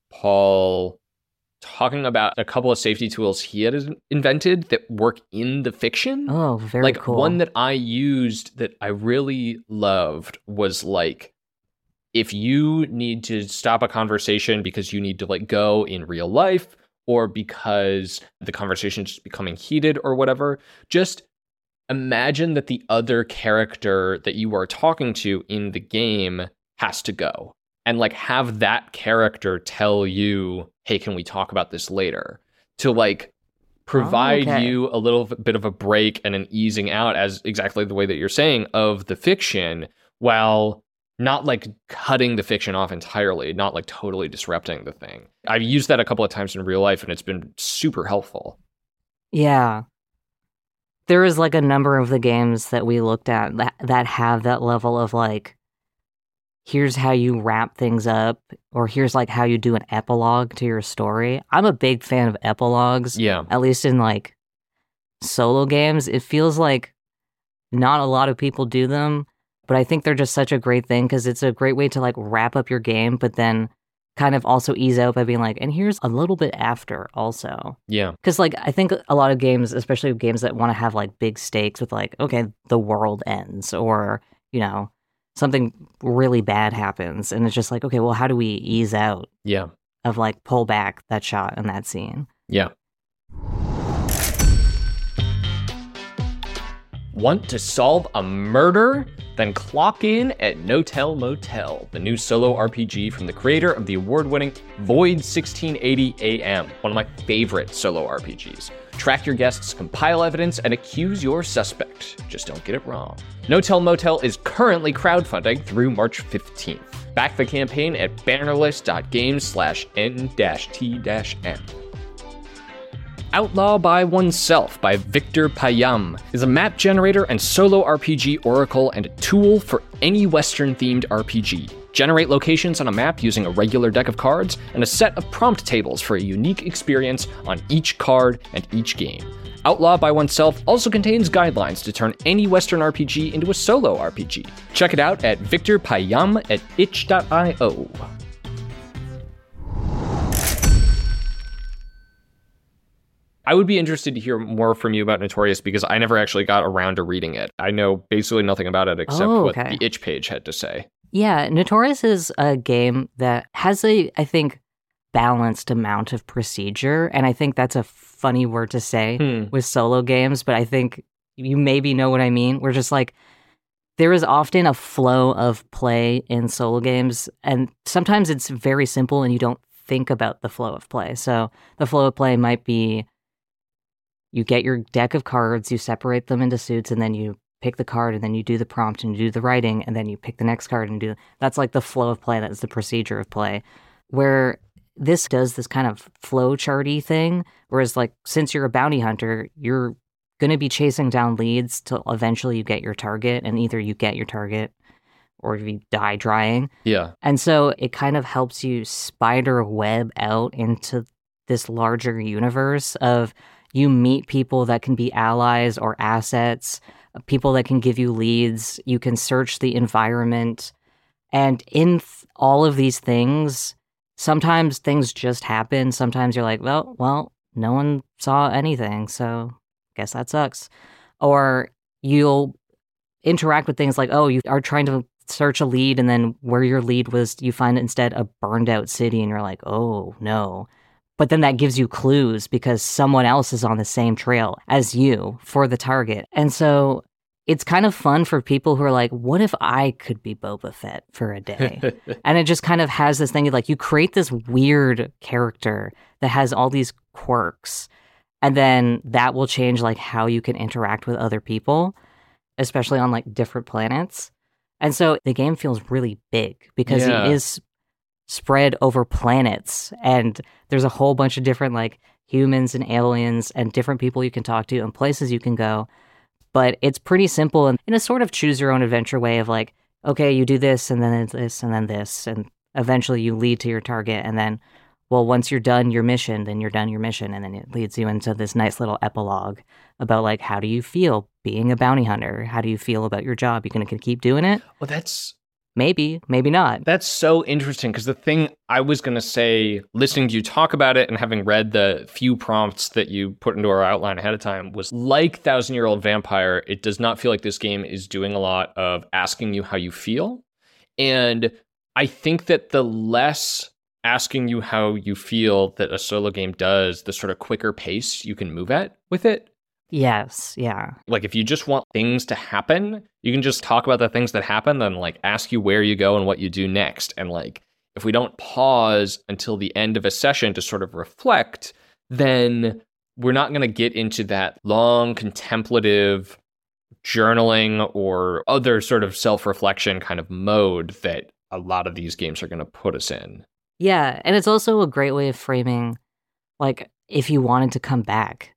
Paul talking about a couple of safety tools he had invented that work in the fiction.
Oh, very
like
cool.
one that I used that I really loved was like, if you need to stop a conversation because you need to like go in real life or because the conversation is just becoming heated or whatever, just imagine that the other character that you are talking to in the game has to go, and like have that character tell you, hey, can we talk about this later? To like provide
Oh, okay.
you a little bit of a break and an easing out, as exactly the way that you're saying, of the fiction, while not like cutting the fiction off entirely, not like totally disrupting the thing. I've used that a couple of times in real life, and it's been super helpful.
Yeah. There is like a number of the games that we looked at that, that have that level of like, here's how you wrap things up, or here's like how you do an epilogue to your story. I'm a big fan of epilogues.
Yeah.
At least in like solo games. It feels like not a lot of people do them, but I think they're just such a great thing because it's a great way to like wrap up your game, but then kind of also ease out by being like, and here's a little bit after also.
Yeah.
Because like I think a lot of games, especially games that want to have like big stakes with like, okay, the world ends, or, you know, something really bad happens, and it's just like, okay, well, how do we ease out
Yeah.
of like pull back that shot in that scene?
Yeah. Want to solve a murder? Then clock in at No Tell Motel, the new solo R P G from the creator of the award-winning Void sixteen eighty A M, one of my favorite solo R P Gs. Track your guests, compile evidence, and accuse your suspect. Just don't get it wrong. No Tell Motel is currently crowdfunding through March fifteenth. Back the campaign at bannerless.games slash n-t-m. Outlaw by Oneself by Victor Payam is a map generator and solo R P G oracle and a tool for any Western-themed R P G. Generate locations on a map using a regular deck of cards and a set of prompt tables for a unique experience on each card and each game. Outlaw by Oneself also contains guidelines to turn any Western R P G into a solo R P G. Check it out at Victor Payam at itch dot io. I would be interested to hear more from you about Notorious because I never actually got around to reading it. I know basically nothing about it except
Oh,
what
okay.
the itch page had to say.
Yeah, Notorious is a game that has a, I think, balanced amount of procedure, and I think that's a funny word to say
Hmm.
with solo games, but I think you maybe know what I mean. We're just like, there is often a flow of play in solo games, and sometimes it's very simple and you don't think about the flow of play. So the flow of play might be you get your deck of cards, you separate them into suits, and then you pick the card, and then you do the prompt, and you do the writing, and then you pick the next card and do... That's like the flow of play. That's the procedure of play. Where this does this kind of flow charty thing, whereas like, since you're a bounty hunter, you're going to be chasing down leads till eventually you get your target, and either you get your target or you die trying.
Yeah.
And so it kind of helps you spider web out into this larger universe of... You meet people that can be allies or assets, people that can give you leads. You can search the environment. And in th- all of these things, sometimes things just happen. Sometimes you're like, well, well, no one saw anything, so guess that sucks. Or you'll interact with things like, oh, you are trying to search a lead, and then where your lead was, you find instead a burned out city, and you're like, oh, no. But then that gives you clues because someone else is on the same trail as you for the target. And so it's kind of fun for people who are like, what if I could be Boba Fett for a day? And it just kind of has this thing of like, you create this weird character that has all these quirks. And then that will change like how you can interact with other people, especially on like different planets. And so the game feels really big because
Yeah.
it is spread over planets, and there's a whole bunch of different like humans and aliens and different people you can talk to and places you can go. But it's pretty simple and in a sort of choose your own adventure way of like, okay, you do this and then it's this and then this, and eventually you lead to your target, and then, well, once you're done your mission, then you're done your mission, and then it leads you into this nice little epilogue about like, how do you feel being a bounty hunter? How do you feel about your job? You gonna keep doing it?
Well, that's
Maybe, maybe not.
That's so interesting because the thing I was going to say, listening to you talk about it and having read the few prompts that you put into our outline ahead of time was like Thousand Year Old Vampire. It does not feel like this game is doing a lot of asking you how you feel. And I think that the less asking you how you feel that a solo game does, the sort of quicker pace you can move at with it.
Yes, yeah.
Like if you just want things to happen, you can just talk about the things that happen, then like ask you where you go and what you do next. And like if we don't pause until the end of a session to sort of reflect, then we're not going to get into that long contemplative journaling or other sort of self-reflection kind of mode that a lot of these games are going to put us in.
Yeah, and it's also a great way of framing, like, if you wanted to come back.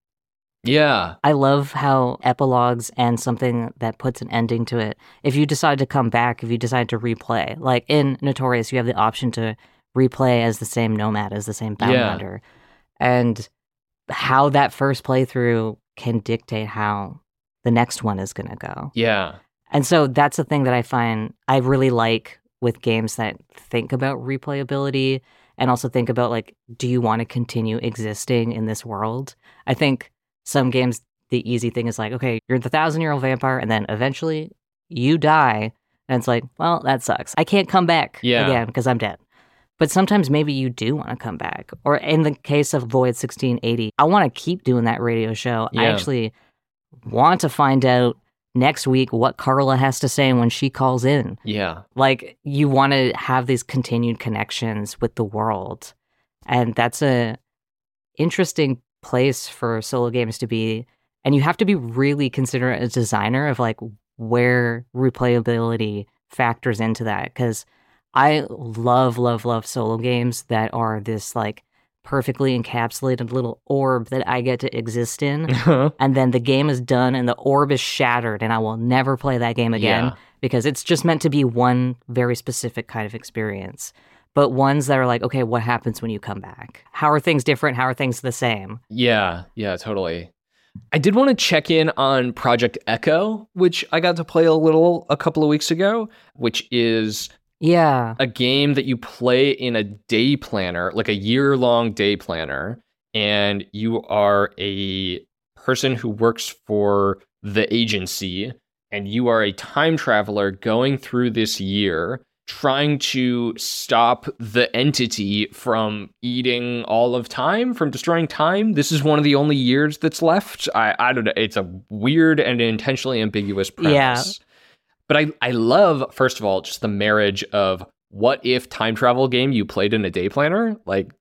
Yeah.
I love how epilogues and something that puts an ending to it, if you decide to come back, if you decide to replay, like in Notorious, you have the option to replay as the same nomad, as the same bounty
Yeah.
hunter. And how that first playthrough can dictate how the next one is going to go.
Yeah.
And so that's the thing that I find I really like with games that think about replayability and also think about, like, do you want to continue existing in this world? I think some games, the easy thing is like, okay, you're the thousand-year-old vampire, and then eventually you die. And it's like, well, that sucks. I can't come back
Yeah.
again because I'm dead. But sometimes maybe you do want to come back. Or in the case of Void sixteen eighty, I want to keep doing that radio show. I
Yeah.
actually want to find out next week what Carla has to say when she calls in.
Yeah.
Like, you want to have these continued connections with the world. And that's a interesting place for solo games to be. And you have to be really considerate as a designer of, like, where replayability factors into that. Because I love, love, love solo games that are this, like, perfectly encapsulated little orb that I get to exist in. And then the game is done and the orb is shattered and I will never play that game again
Yeah.
because it's just meant to be one very specific kind of experience. But ones that are like, okay, what happens when you come back? How are things different? How are things the same?
Yeah, yeah, totally. I did want to check in on Project Echo, which I got to play a little a couple of weeks ago, which is
Yeah.
a game that you play in a day planner, like a year-long day planner, and you are a person who works for the agency, and you are a time traveler going through this year, trying to stop the entity from eating all of time, from destroying time. This is one of the only years that's left. I, I don't know. It's a weird and intentionally ambiguous premise.
Yeah.
But I, I love, first of all, just the marriage of what if time travel game you played in a day planner? Like,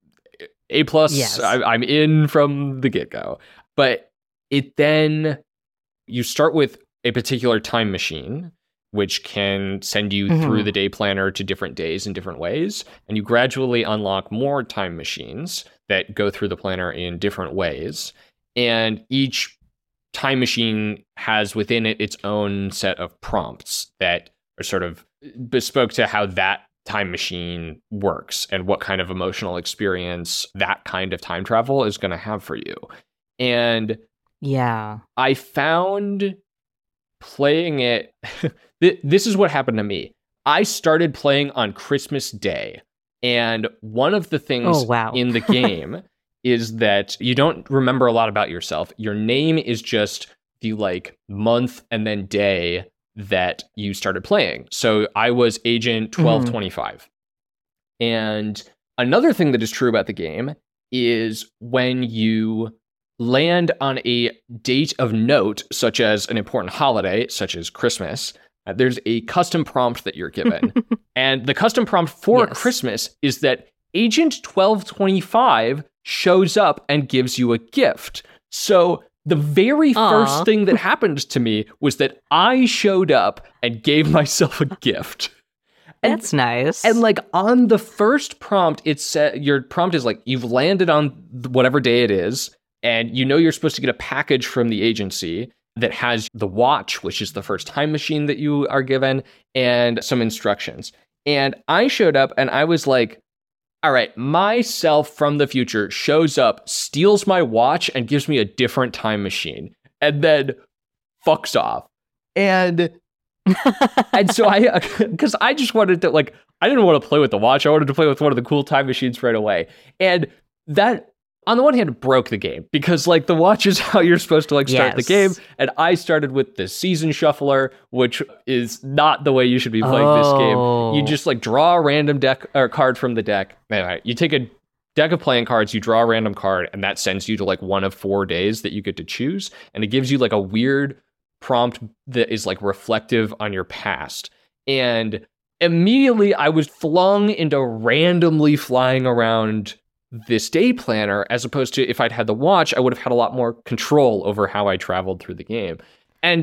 A plus,
Yes.
I, I'm in from the get-go. But it then, you start with a particular time machine, which can send you
Mhm.
through the day planner to different days in different ways. And you gradually unlock more time machines that go through the planner in different ways. And each time machine has within it its own set of prompts that are sort of bespoke to how that time machine works and what kind of emotional experience that kind of time travel is going to have for you. And
Yeah.
I found playing it, th- this is what happened to me. I started playing on Christmas Day, and one of the things
Oh, wow.
in the game is that you don't remember a lot about yourself. Your name is just the like month and then day that you started playing. So I was Agent twelve twenty-five. And another thing that is true about the game is when you land on a date of note, such as an important holiday, such as Christmas, uh, there's a custom prompt that you're given. And the custom prompt for
Yes.
Christmas is that Agent twelve twenty-five shows up and gives you a gift. So the very
Aw.
first thing that happened to me was that I showed up and gave myself a gift. And-
That's nice.
And like on the first prompt, it said your prompt is like, you've landed on whatever day it is, and you know you're supposed to get a package from the agency that has the watch, which is the first time machine that you are given, and some instructions. And I showed up and I was like, all right, myself from the future shows up, steals my watch, and gives me a different time machine, and then fucks off. And and so I, because I just wanted to, like, I didn't want to play with the watch. I wanted to play with one of the cool time machines right away. And that, on the one hand, broke the game because, like, the watch is how you're supposed to, like, start the
Yes.
game. And I started with the season shuffler, which is not the way you should be playing this game. You
Oh.
just, like, draw a random deck or card from the deck. Anyway, you take a deck of playing cards, you draw a random card, and that sends you to, like, one of four days that you get to choose. And it gives you, like, a weird prompt that is like reflective on your past. And immediately I was flung into randomly flying around this day planner, as opposed to if I'd had the watch, I would have had a lot more control over how I traveled through the game. And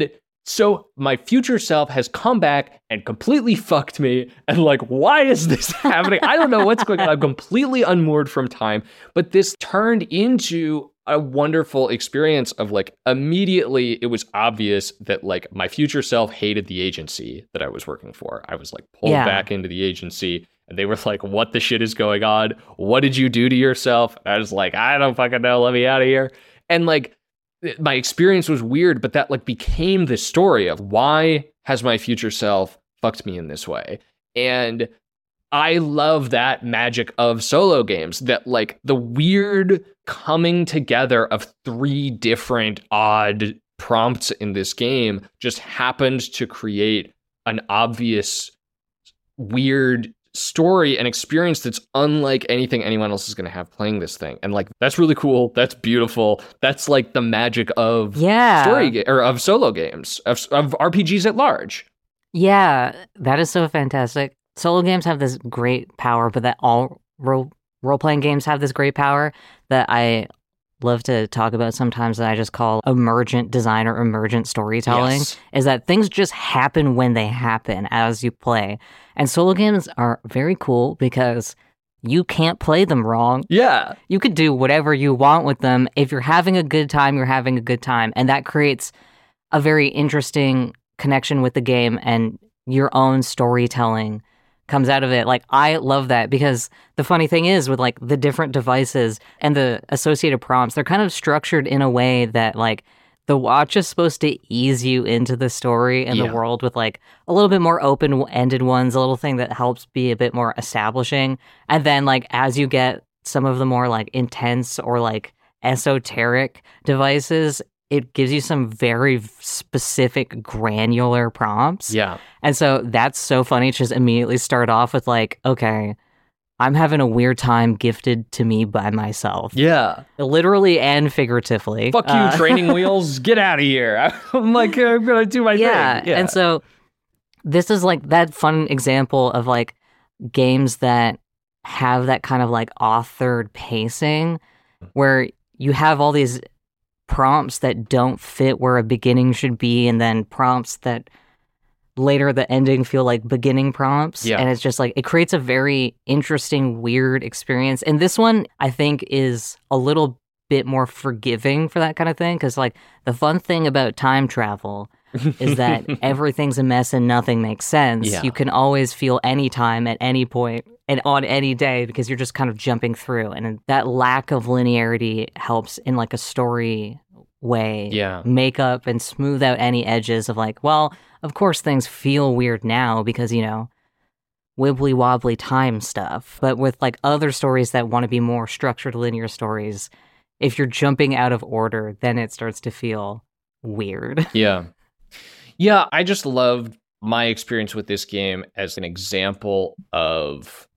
So my future self has come back and completely fucked me. And like, why is this happening? I don't know what's going on. I'm completely unmoored from time. But this turned into a wonderful experience of like, immediately it was obvious that like my future self hated the agency that I was working for. I was like pulled
Yeah.
back into the agency. And they were like, what the shit is going on? What did you do to yourself? And I was like, I don't fucking know. Let me out of here. And like, my experience was weird, but that like became the story of why has my future self fucked me in this way? And I love that magic of solo games, that like the weird coming together of three different odd prompts in this game just happened to create an obvious weird story and experience that's unlike anything anyone else is going to have playing this thing. And like, that's really cool. That's beautiful. That's like the magic of
Yeah.
story ga- or of solo games, of, of R P Gs at large.
Yeah, that is so fantastic. Solo games have this great power, but that all role role playing games have this great power that I love to talk about sometimes, that I just call emergent design or emergent storytelling.
Yes.
Is that things just happen when they happen as you play. And solo games are very cool because you can't play them wrong.
Yeah.
You could do whatever you want with them. If you're having a good time, you're having a good time. And that creates a very interesting connection with the game, and your own storytelling comes out of it. Like, I love that, because the funny thing is with like the different devices and the associated prompts, they're kind of structured in a way that like the watch is supposed to ease you into the story and
Yeah.
the world with like a little bit more open-ended ones, a little thing that helps be a bit more establishing. And then like as you get some of the more like intense or like esoteric devices, it gives you some very specific granular prompts.
Yeah.
And so that's so funny to just immediately start off with like, okay, I'm having a weird time gifted to me by myself.
Yeah.
Literally and figuratively.
Fuck you,
Uh,
training wheels. Get out of here. I'm like, I'm going to do my
yeah.
thing. Yeah.
And so this is like that fun example of like games that have that kind of like authored pacing where you have all these prompts that don't fit where a beginning should be, and then prompts that later the ending feel like beginning prompts.
Yeah.
And it's just like, it creates a very interesting, weird experience. And this one, I think, is a little bit more forgiving for that kind of thing. Because like the fun thing about time travel is that everything's a mess and nothing makes sense.
Yeah.
You can always feel any time at any point and on any day because you're just kind of jumping through. And that lack of linearity helps in like a story way
Yeah.
make up and smooth out any edges of like, well, of course things feel weird now because, you know, wibbly wobbly time stuff. But with like other stories that want to be more structured linear stories, if you're jumping out of order, then it starts to feel weird.
Yeah. Yeah, I just loved my experience with this game as an example of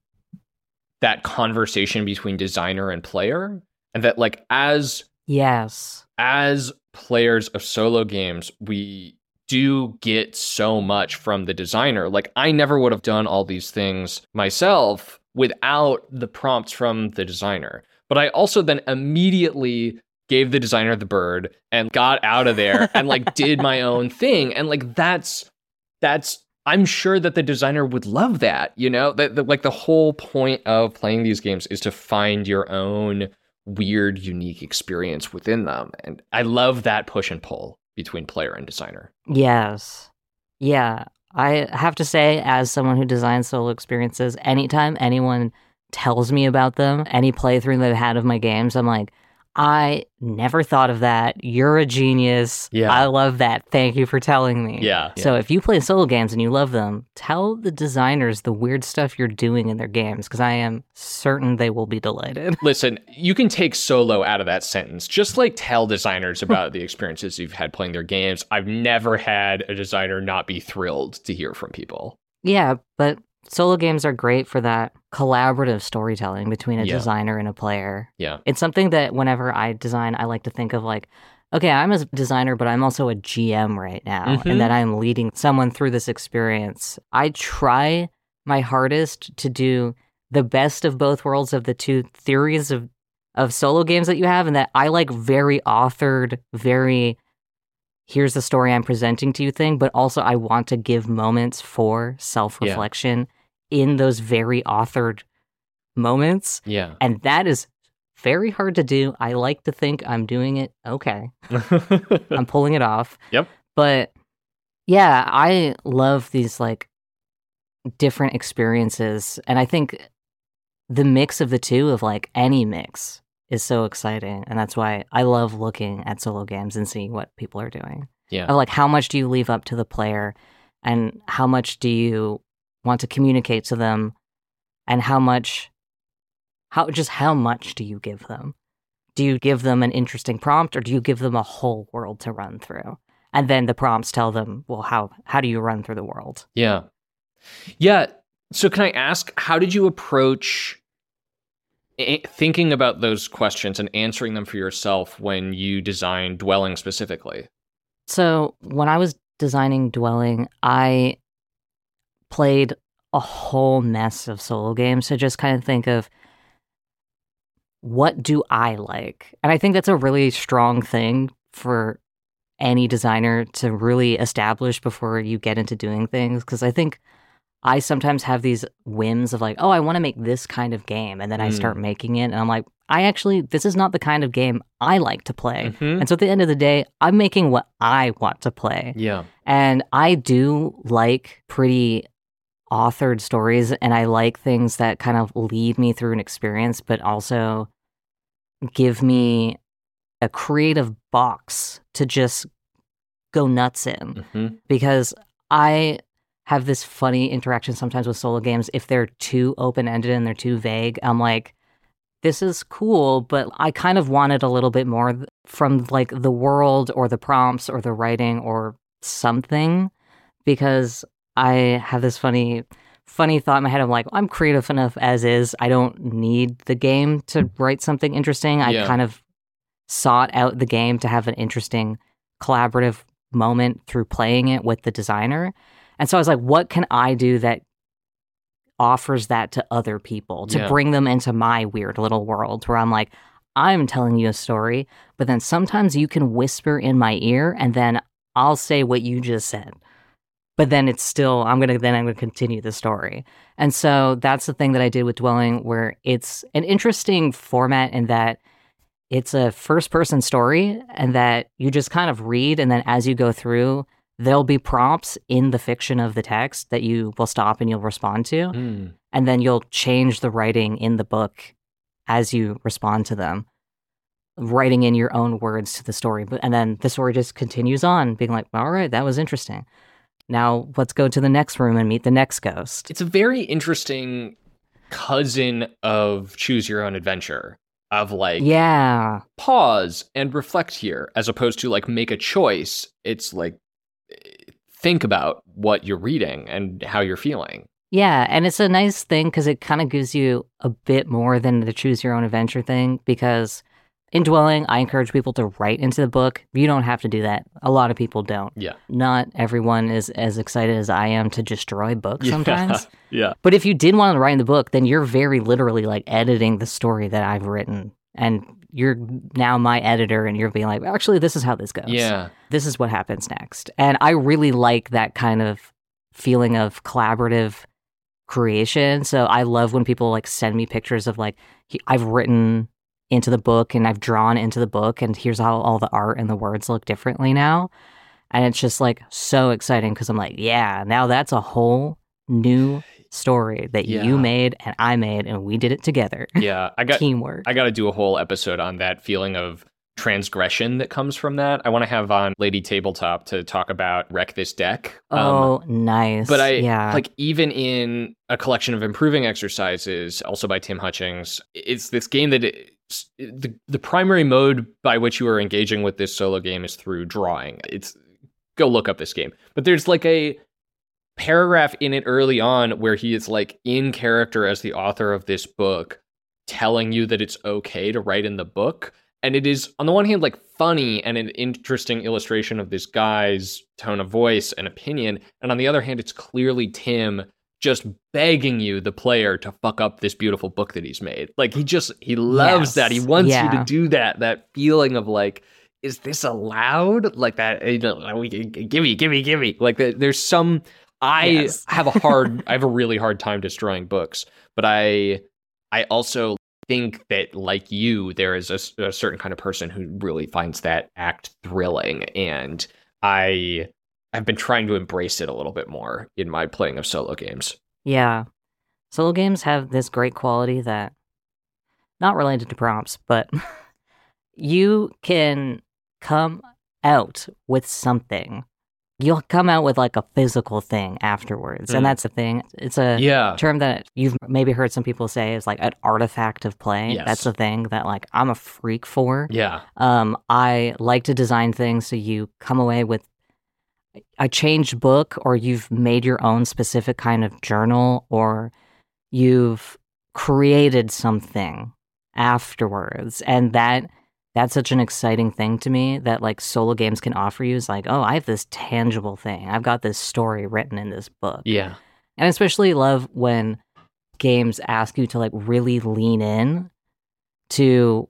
that conversation between designer and player. And that like as
Yes.
as players of solo games, we do get so much from the designer. Like I never would have done all these things myself without the prompts from the designer. But I also then immediately gave the designer the bird and got out of there and like did my own thing. And like that's that's I'm sure that the designer would love that, you know, that the, like the whole point of playing these games is to find your own weird, unique experience within them. And I love that push and pull between player and designer.
Yes. Yeah. I have to say, as someone who designs solo experiences, anytime anyone tells me about them, any playthrough they've had of my games, I'm like, I never thought of that. You're a genius.
Yeah.
I love that. Thank you for telling me.
Yeah.
So if you play solo games and you love them, tell the designers the weird stuff you're doing in their games, because I am certain they will be delighted.
Listen, you can take solo out of that sentence. Just like tell designers about the experiences you've had playing their games. I've never had a designer not be thrilled to hear from people.
Yeah, but solo games are great for that collaborative storytelling between a
Yeah.
designer and a player.
Yeah.
It's something that whenever I design, I like to think of like, okay, I'm a designer, but I'm also a G M right now,
Mhm.
and that I'm leading someone through this experience. I try my hardest to do the best of both worlds of the two theories of, of solo games that you have, and that I like very authored, very here's the story I'm presenting to you thing, but also I want to give moments for self-reflection yeah. in those very authored moments.
Yeah.
And that is very hard to do. I like to think I'm doing it okay. I'm pulling it off.
Yep.
But yeah, I love these like different experiences. And I think the mix of the two, of like any mix, is so exciting. And that's why I love looking at solo games and seeing what people are doing.
Yeah.
Of like, how much do you leave up to the player, and how much do you want to communicate to them, and how much, how just how much do you give them? Do you give them an interesting prompt, or do you give them a whole world to run through? And then the prompts tell them, well, how how do you run through the world?
Yeah. Yeah. So can I ask, how did you approach thinking about those questions and answering them for yourself when you designed Dwelling specifically?
So when I was designing Dwelling, I played a whole mess of solo games to just kind of think of, what do I like? And I think that's a really strong thing for any designer to really establish before you get into doing things. Because I think I sometimes have these whims of like, oh, I want to make this kind of game. And then mm. I start making it. And I'm like, I actually, this is not the kind of game I like to play. Mm-hmm. And so at the end of the day, I'm making what I want to play.
Yeah.
And I do like pretty authored stories. And I like things that kind of lead me through an experience, but also give me a creative box to just go nuts in.
Mm-hmm.
Because I have this funny interaction sometimes with solo games. If they're too open-ended and they're too vague, I'm like, this is cool, but I kind of wanted a little bit more from like the world or the prompts or the writing or something, because I have this funny funny thought in my head. I'm like, I'm creative enough as is. I don't need the game to write something interesting. I
yeah.
kind of sought out the game to have an interesting collaborative moment through playing it with the designer. And so I was like, what can I do that offers that to other people, to
yeah.
bring them into my weird little world where I'm like, I'm telling you a story, but then sometimes you can whisper in my ear and then I'll say what you just said. But then it's still, I'm going to, then I'm going to continue the story. And so that's the thing that I did with Dwelling, where it's an interesting format in that it's a first person story and that you just kind of read. And then as you go through, there'll be prompts in the fiction of the text that you will stop and you'll respond to.
Mm.
And then you'll change the writing in the book as you respond to them, writing in your own words to the story. And then the story just continues on, being like, all right, that was interesting. Now let's go to the next room and meet the next ghost.
It's a very interesting cousin of Choose Your Own Adventure, of like,
yeah,
pause and reflect here, as opposed to like make a choice. It's like, think about what you're reading and how you're feeling.
Yeah, and it's a nice thing because it kind of gives you a bit more than the Choose Your Own Adventure thing, because in Dwelling, I encourage people to write into the book. You don't have to do that. A lot of people don't.
Yeah.
Not everyone is as excited as I am to destroy books
yeah.
sometimes.
Yeah.
But if you did want to write in the book, then you're very literally like editing the story that I've written. And you're now my editor and you're being like, actually, this is how this goes.
Yeah.
This is what happens next. And I really like that kind of feeling of collaborative creation. So I love when people like send me pictures of like, I've written into the book and I've drawn into the book and here's how all the art and the words look differently now. And it's just like so exciting because I'm like, yeah, now that's a whole new story that
yeah.
you made and I made and we did it together.
Yeah, I got
teamwork.
I got to do a whole episode on that feeling of transgression that comes from that. I want to have on Lady Tabletop to talk about Wreck This Deck.
Oh, um, nice.
But I
yeah.
like even in a collection of improving exercises, also by Tim Hutchings, it's this game that it, the the primary mode by which you are engaging with this solo game is through drawing. It's go look up this game. But there's like a paragraph in it early on where he is like in character as the author of this book, telling you that it's okay to write in the book. And it is, on the one hand, like funny and an interesting illustration of this guy's tone of voice and opinion. And on the other hand, it's clearly Tim just begging you, the player, to fuck up this beautiful book that he's made. Like he just, he loves
yes.
that. He wants
yeah.
you to do that. That feeling of like, is this allowed? Like that, you know, we gimme, gimme, gimme. Like the, there's some, I
Yes.
have a hard, I have a really hard time destroying books, but I, I also think that like you, there is a, a certain kind of person who really finds that act thrilling. And I have been trying to embrace it a little bit more in my playing of solo games.
Yeah. Solo games have this great quality that, not related to prompts, but you can come out with something. You'll come out with like a physical thing afterwards.
Mm.
And that's the thing. It's a
Yeah.
term that you've maybe heard some people say is like an artifact of play.
Yes.
That's the thing that like I'm a freak for.
Yeah.
Um, I like to design things so you come away with a changed book, or you've made your own specific kind of journal, or you've created something afterwards. And that that's such an exciting thing to me that like solo games can offer you, is like, oh, I have this tangible thing. I've got this story written in this book.
Yeah.
And I especially love when games ask you to like really lean in to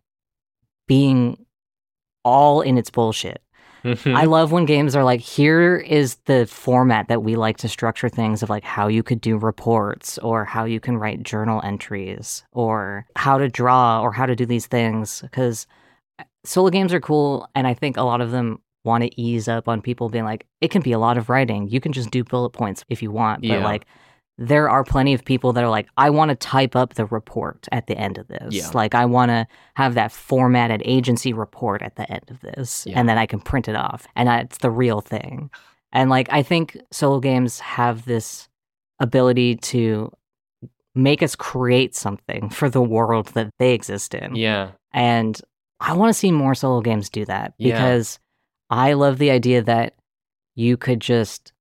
being all in its bullshit. I love when games are like, here is the format that we like to structure things, of like how you could do reports, or how you can write journal entries, or how to draw, or how to do these things. Because solo games are cool, and I think a lot of them want to ease up on people being like, it can be a lot of writing. You can just do bullet points if you want. But
Yeah.
like, there are plenty of people that are like, I want to type up the report at the end of this.
Yeah.
Like, I want to have that formatted agency report at the end of this,
Yeah.
and then I can print it off, and that's the real thing. And like, I think solo games have this ability to make us create something for the world that they exist in.
Yeah.
And I want to see more solo games do that,
Yeah.
because I love the idea that you could just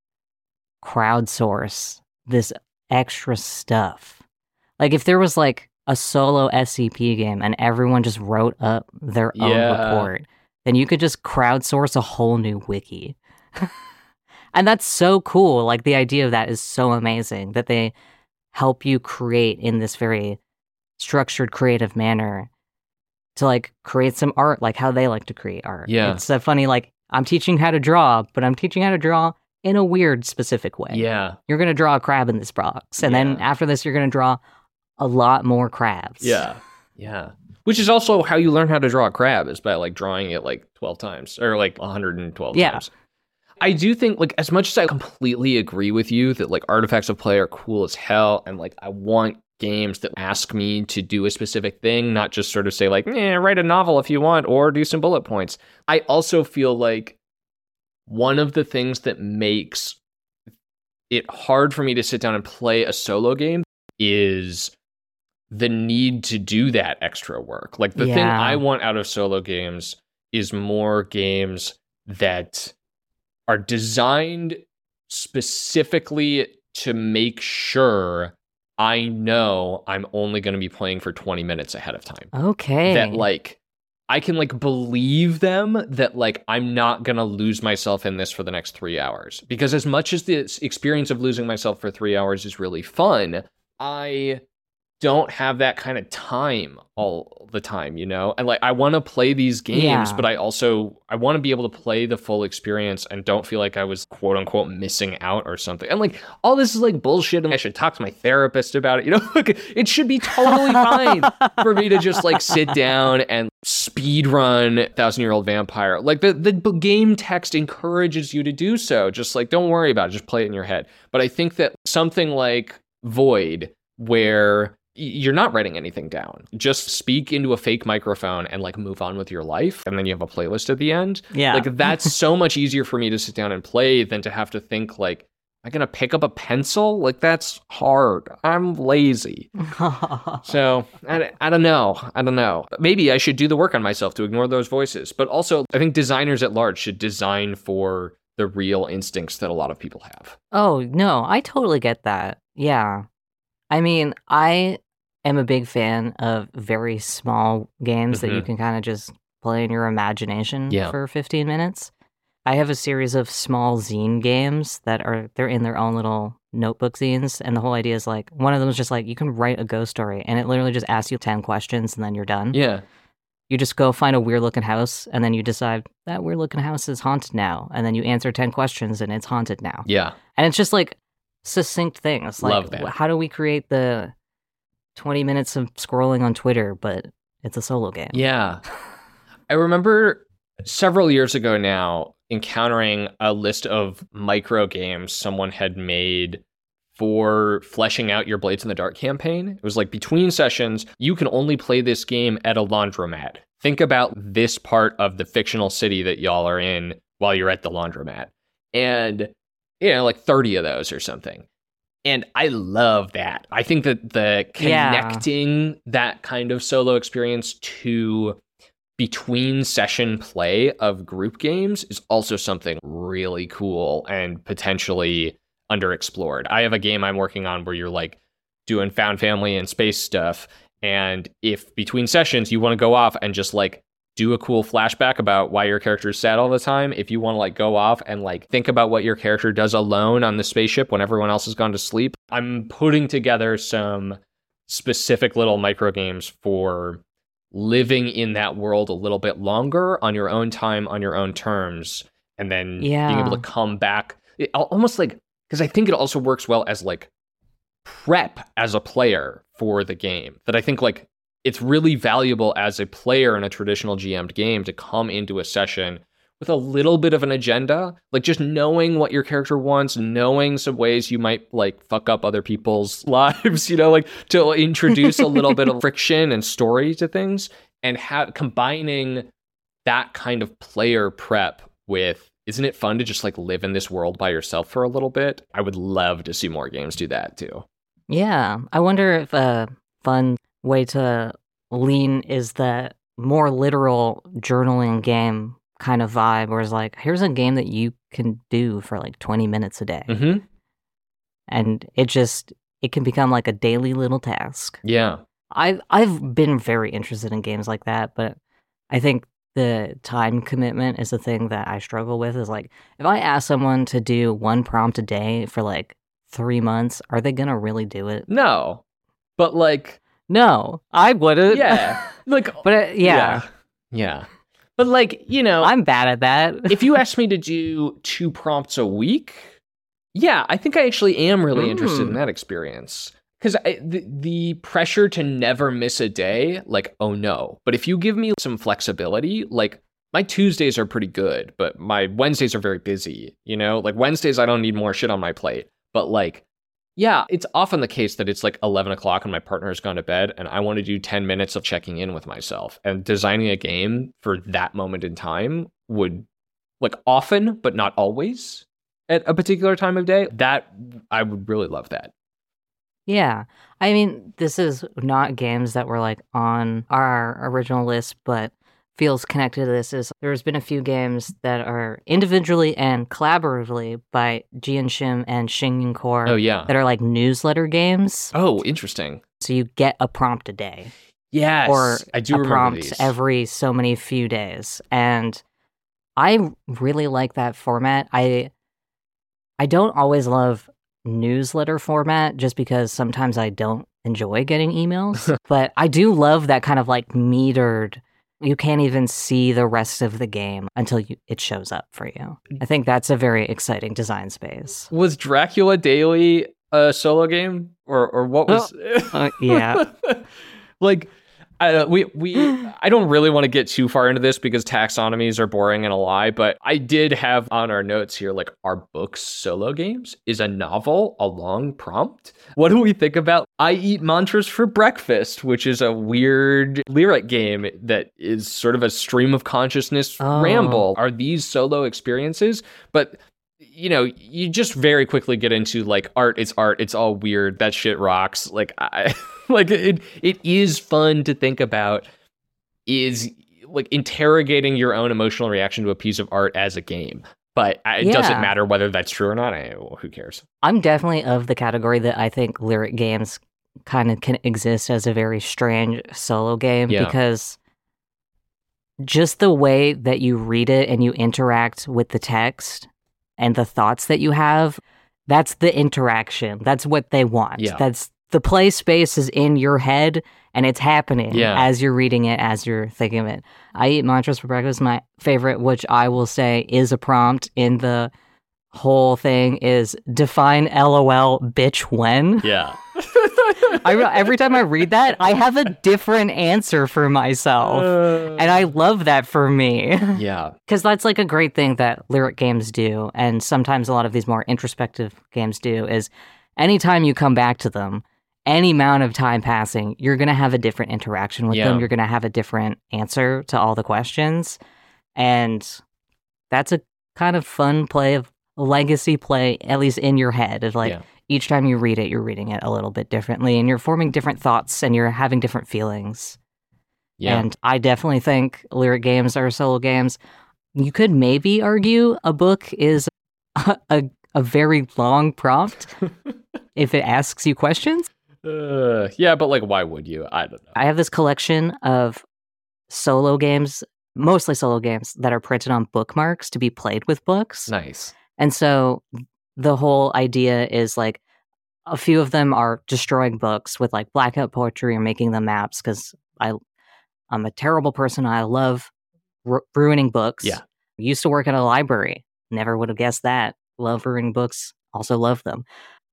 crowdsource this extra stuff. Like if there was like a solo S C P game and everyone just wrote up their own
Yeah.
report, then you could just crowdsource a whole new wiki. And that's so cool. Like the idea of that is so amazing, that they help you create in this very structured, creative manner to like create some art like how they like to create art.
Yeah.
It's a funny, like, I'm teaching how to draw, but I'm teaching how to draw in a weird, specific way.
Yeah.
You're going to draw a crab in this box. And then
Yeah.
after this, you're going to draw a lot more crabs.
Yeah. Yeah. Which is also how you learn how to draw a crab, is by like drawing it like twelve times, or like one hundred twelve
Yeah.
times. I do think, like, as much as I completely agree with you that like artifacts of play are cool as hell, and like I want games that ask me to do a specific thing, not just sort of say like, eh, write a novel if you want, or do some bullet points. I also feel like one of the things that makes it hard for me to sit down and play a solo game is the need to do that extra work. Like the thing
Yeah.
I want out of solo games is more games that are designed specifically to make sure I know I'm only going to be playing for twenty minutes ahead of time.
Okay.
That like I can like believe them that like I'm not going to lose myself in this for the next three hours. Because as much as the experience of losing myself for three hours is really fun, I don't have that kind of time all the time, you know? And like I want to play these games,
Yeah.
but I also I want to be able to play the full experience and don't feel like I was quote unquote missing out or something. And like all this is like bullshit, and I should talk to my therapist about it. You know, like it should be totally fine for me to just like sit down and speed run Thousand Year Old Vampire. Like the the b- game text encourages you to do so. Just like don't worry about it, just play it in your head. But I think that something like Void, where you're not writing anything down, just speak into a fake microphone and like move on with your life, and then you have a playlist at the end.
Yeah.
Like that's so much easier for me to sit down and play than to have to think like, am I gonna pick up a pencil? Like that's hard. I'm lazy. So I, I don't know. I don't know. Maybe I should do the work on myself to ignore those voices. But also I think designers at large should design for the real instincts that a lot of people have.
Oh, no, I totally get that. Yeah. I mean, I am a big fan of very small games that you
Mhm.
can kind of just play in your imagination
Yeah.
for fifteen minutes. I have a series of small zine games that are, they're in their own little notebook zines. And the whole idea is like, one of them is just like, you can write a ghost story, and it literally just asks you ten questions and then you're done.
Yeah.
you just go find a weird looking house, and then you decide that weird looking house is haunted now, and then you answer ten questions and it's haunted now.
Yeah.
And it's just like succinct things. Like,
Love that.
how do we create the twenty minutes of scrolling on Twitter, but it's a solo game?
Yeah. I remember several years ago now encountering a list of micro games someone had made for fleshing out your Blades in the Dark campaign. It was like, between sessions, you can only play this game at a laundromat. Think about this part of the fictional city that y'all are in while you're at the laundromat. And, you know, like thirty of those or something. And I love that. I think that the connecting yeah. that kind of solo experience to between session play of group games is also something really cool and potentially underexplored. I have a game I'm working on where you're like doing found family and space stuff. And if between sessions you want to go off and just like do a cool flashback about why your character is sad all the time, if you want to like go off and like think about what your character does alone on the spaceship when everyone else has gone to sleep, I'm putting together some specific little micro games for living in that world a little bit longer on your own time, on your own terms, and then
yeah.
being able to come back. It, almost like, because I think it also works well as like prep as a player for the game. That I think like it's really valuable as a player in a traditional G M'd game to come into a session with a little bit of an agenda, like just knowing what your character wants, knowing some ways you might like fuck up other people's lives, you know, like to introduce a little bit of friction and story to things, and have combining that kind of player prep with, isn't it fun to just like live in this world by yourself for a little bit? I would love to see more games do that too.
Yeah. I wonder if a fun way to lean is the more literal journaling game kind of vibe, where it's like, here's a game that you can do for like twenty minutes a day.
Mm-hmm.
And it just, it can become like a daily little task.
Yeah.
I've, I've been very interested in games like that, but I think the time commitment is the thing that I struggle with. Is like, if I ask someone to do one prompt a day for like three months, are they gonna really do it?
No. But like,
no, I wouldn't.
Yeah. Like,
but uh, yeah.
yeah. Yeah. But like, you know,
I'm bad at that.
If you asked me to do two prompts a week, yeah, I think I actually am really mm. interested in that experience. Because the, the pressure to never miss a day, like, oh no. But if you give me some flexibility, like, my Tuesdays are pretty good, but my Wednesdays are very busy, you know? Like, Wednesdays, I don't need more shit on my plate. But like, yeah, it's often the case that it's like eleven o'clock and my partner has gone to bed and I want to do ten minutes of checking in with myself. And designing a game for that moment in time would, like, often, but not always, at a particular time of day, that, I would really love that.
Yeah. I mean, this is not games that were like on our original list, but feels connected to this. Is there's been a few games that are individually and collaboratively by Jianxin and Shingen Core.
Oh, yeah.
That are like newsletter games.
Oh, interesting.
So you get a prompt a day.
Yes,
or
I do
a
remember
prompt
these.
every so many few days. And I really like that format. I I don't always love newsletter format just because sometimes I don't enjoy getting emails. But I do love that kind of like metered, you can't even see the rest of the game until you, it shows up for you. I think that's a very exciting design space.
Was Dracula Daily a solo game? Or or what was...
Oh, uh, yeah.
Like, I, we, we, I don't really want to get too far into this because taxonomies are boring and a lie, but I did have on our notes here, like, our books solo games. Is a novel a long prompt? What do we think about I Eat Mantras for Breakfast, which is a weird lyric game that is sort of a stream of consciousness
oh.
ramble? Are these solo experiences? But, you know, you just very quickly get into, like, art, it's art, it's all weird, that shit rocks. Like, I... Like, it it is fun to think about, is like interrogating your own emotional reaction to a piece of art as a game. But it
yeah.
doesn't matter whether that's true or not. I, well, who cares?
I'm definitely of the category that I think lyric games kind of can exist as a very strange solo game
Yeah.
because just the way that you read it and you interact with the text and the thoughts that you have, that's the interaction. That's what they want.
Yeah.
That's the play space is in your head and it's happening
Yeah.
as you're reading it, as you're thinking of it. I Eat Mantras for Breakfast, my favorite, which I will say is a prompt in the whole thing, is define LOL bitch when.
Yeah.
I, every time I read that, I have a different answer for myself.
Uh,
And I love that for me.
yeah.
Because that's like a great thing that lyric games do. And sometimes a lot of these more introspective games do is anytime you come back to them, any amount of time passing, you're going to have a different interaction with
Yeah.
them. You're going to have a different answer to all the questions. And that's a kind of fun play of legacy play, at least in your head, of like,
Yeah.
each time you read it, you're reading it a little bit differently and you're forming different thoughts and you're having different feelings.
Yeah.
And I definitely think lyric games are solo games. You could maybe argue a book is a, a, a very long prompt if it asks you questions.
Uh, yeah, but like, why would you? I don't know.
I have this collection of solo games, mostly solo games, that are printed on bookmarks to be played with books.
Nice.
And so the whole idea is like a few of them are destroying books with like blackout poetry or making them maps because I I'm a terrible person. I love ru- ruining books.
Yeah.
Used to work at a library. Never would have guessed that. Love ruining books. Also love them.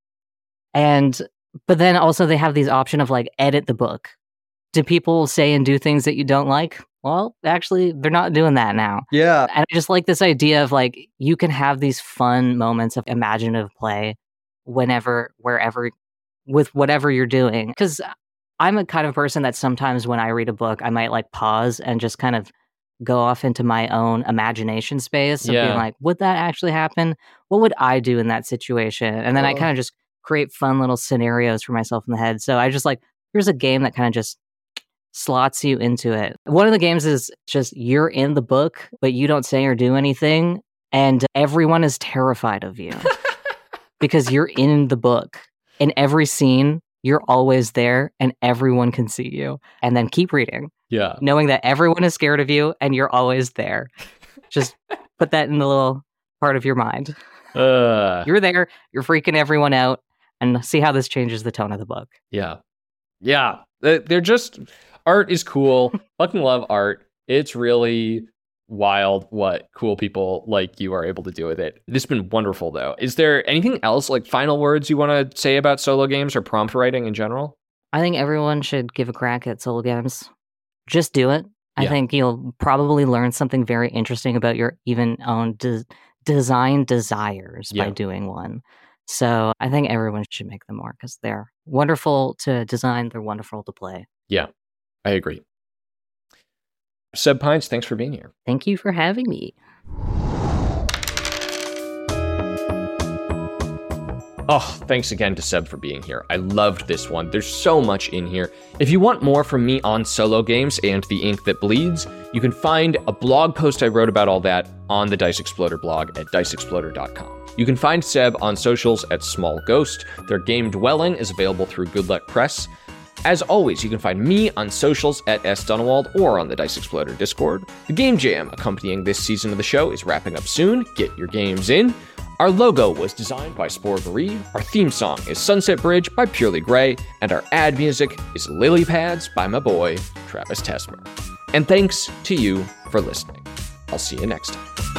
And but then also they have these option of like edit the book. Do people say and do things that you don't like? Well, actually, they're not doing that now.
Yeah.
And I just like this idea of like you can have these fun moments of imaginative play whenever, wherever, with whatever you're doing. Because I'm a kind of person that sometimes when I read a book, I might like pause and just kind of go off into my own imagination space of
Yeah.
being like, would that actually happen? What would I do in that situation? And then I
Well-
kind of just create fun little scenarios for myself in the head. So I just like, here's a game that kind of just slots you into it. One of the games is just you're in the book, but you don't say or do anything, and everyone is terrified of you because you're in the book. In every scene, you're always there, and everyone can see you. And then keep reading,
Yeah.
knowing that everyone is scared of you, and you're always there. Just put that in the little part of your mind.
Uh,
You're there, you're freaking everyone out, and see how this changes the tone of the book.
yeah. Yeah. They- They're just, art is cool. Fucking love art. It's really wild what cool people like you are able to do with it. This has been wonderful, though. Is there anything else, like final words you want to say about solo games or prompt writing in general?
I think everyone should give a crack at solo games. Just do it. I
Yeah.
think you'll probably learn something very interesting about your even own de- design desires by
Yeah.
doing one. So I think everyone should make them more because they're wonderful to design. They're wonderful to play.
Yeah, I agree. Seb Pines, thanks for being here.
Thank you for having me.
Oh, thanks again to Seb for being here. I loved this one. There's so much in here. If you want more from me on solo games and the ink that bleeds, you can find a blog post I wrote about all that on the Dice Exploder blog at dice exploder dot com. You can find Seb on socials at Small Ghost. Their game Dwelling is available through Good Luck Press. As always, you can find me on socials at S. Dunawald or on the Dice Exploder Discord. The Game Jam accompanying this season of the show is wrapping up soon. Get your games in. Our logo was designed by Spore Garee. Our theme song is Sunset Bridge by Purely Grey. And our ad music is Lily Pads by my boy, Travis Tesmer. And thanks to you for listening. I'll see you next time.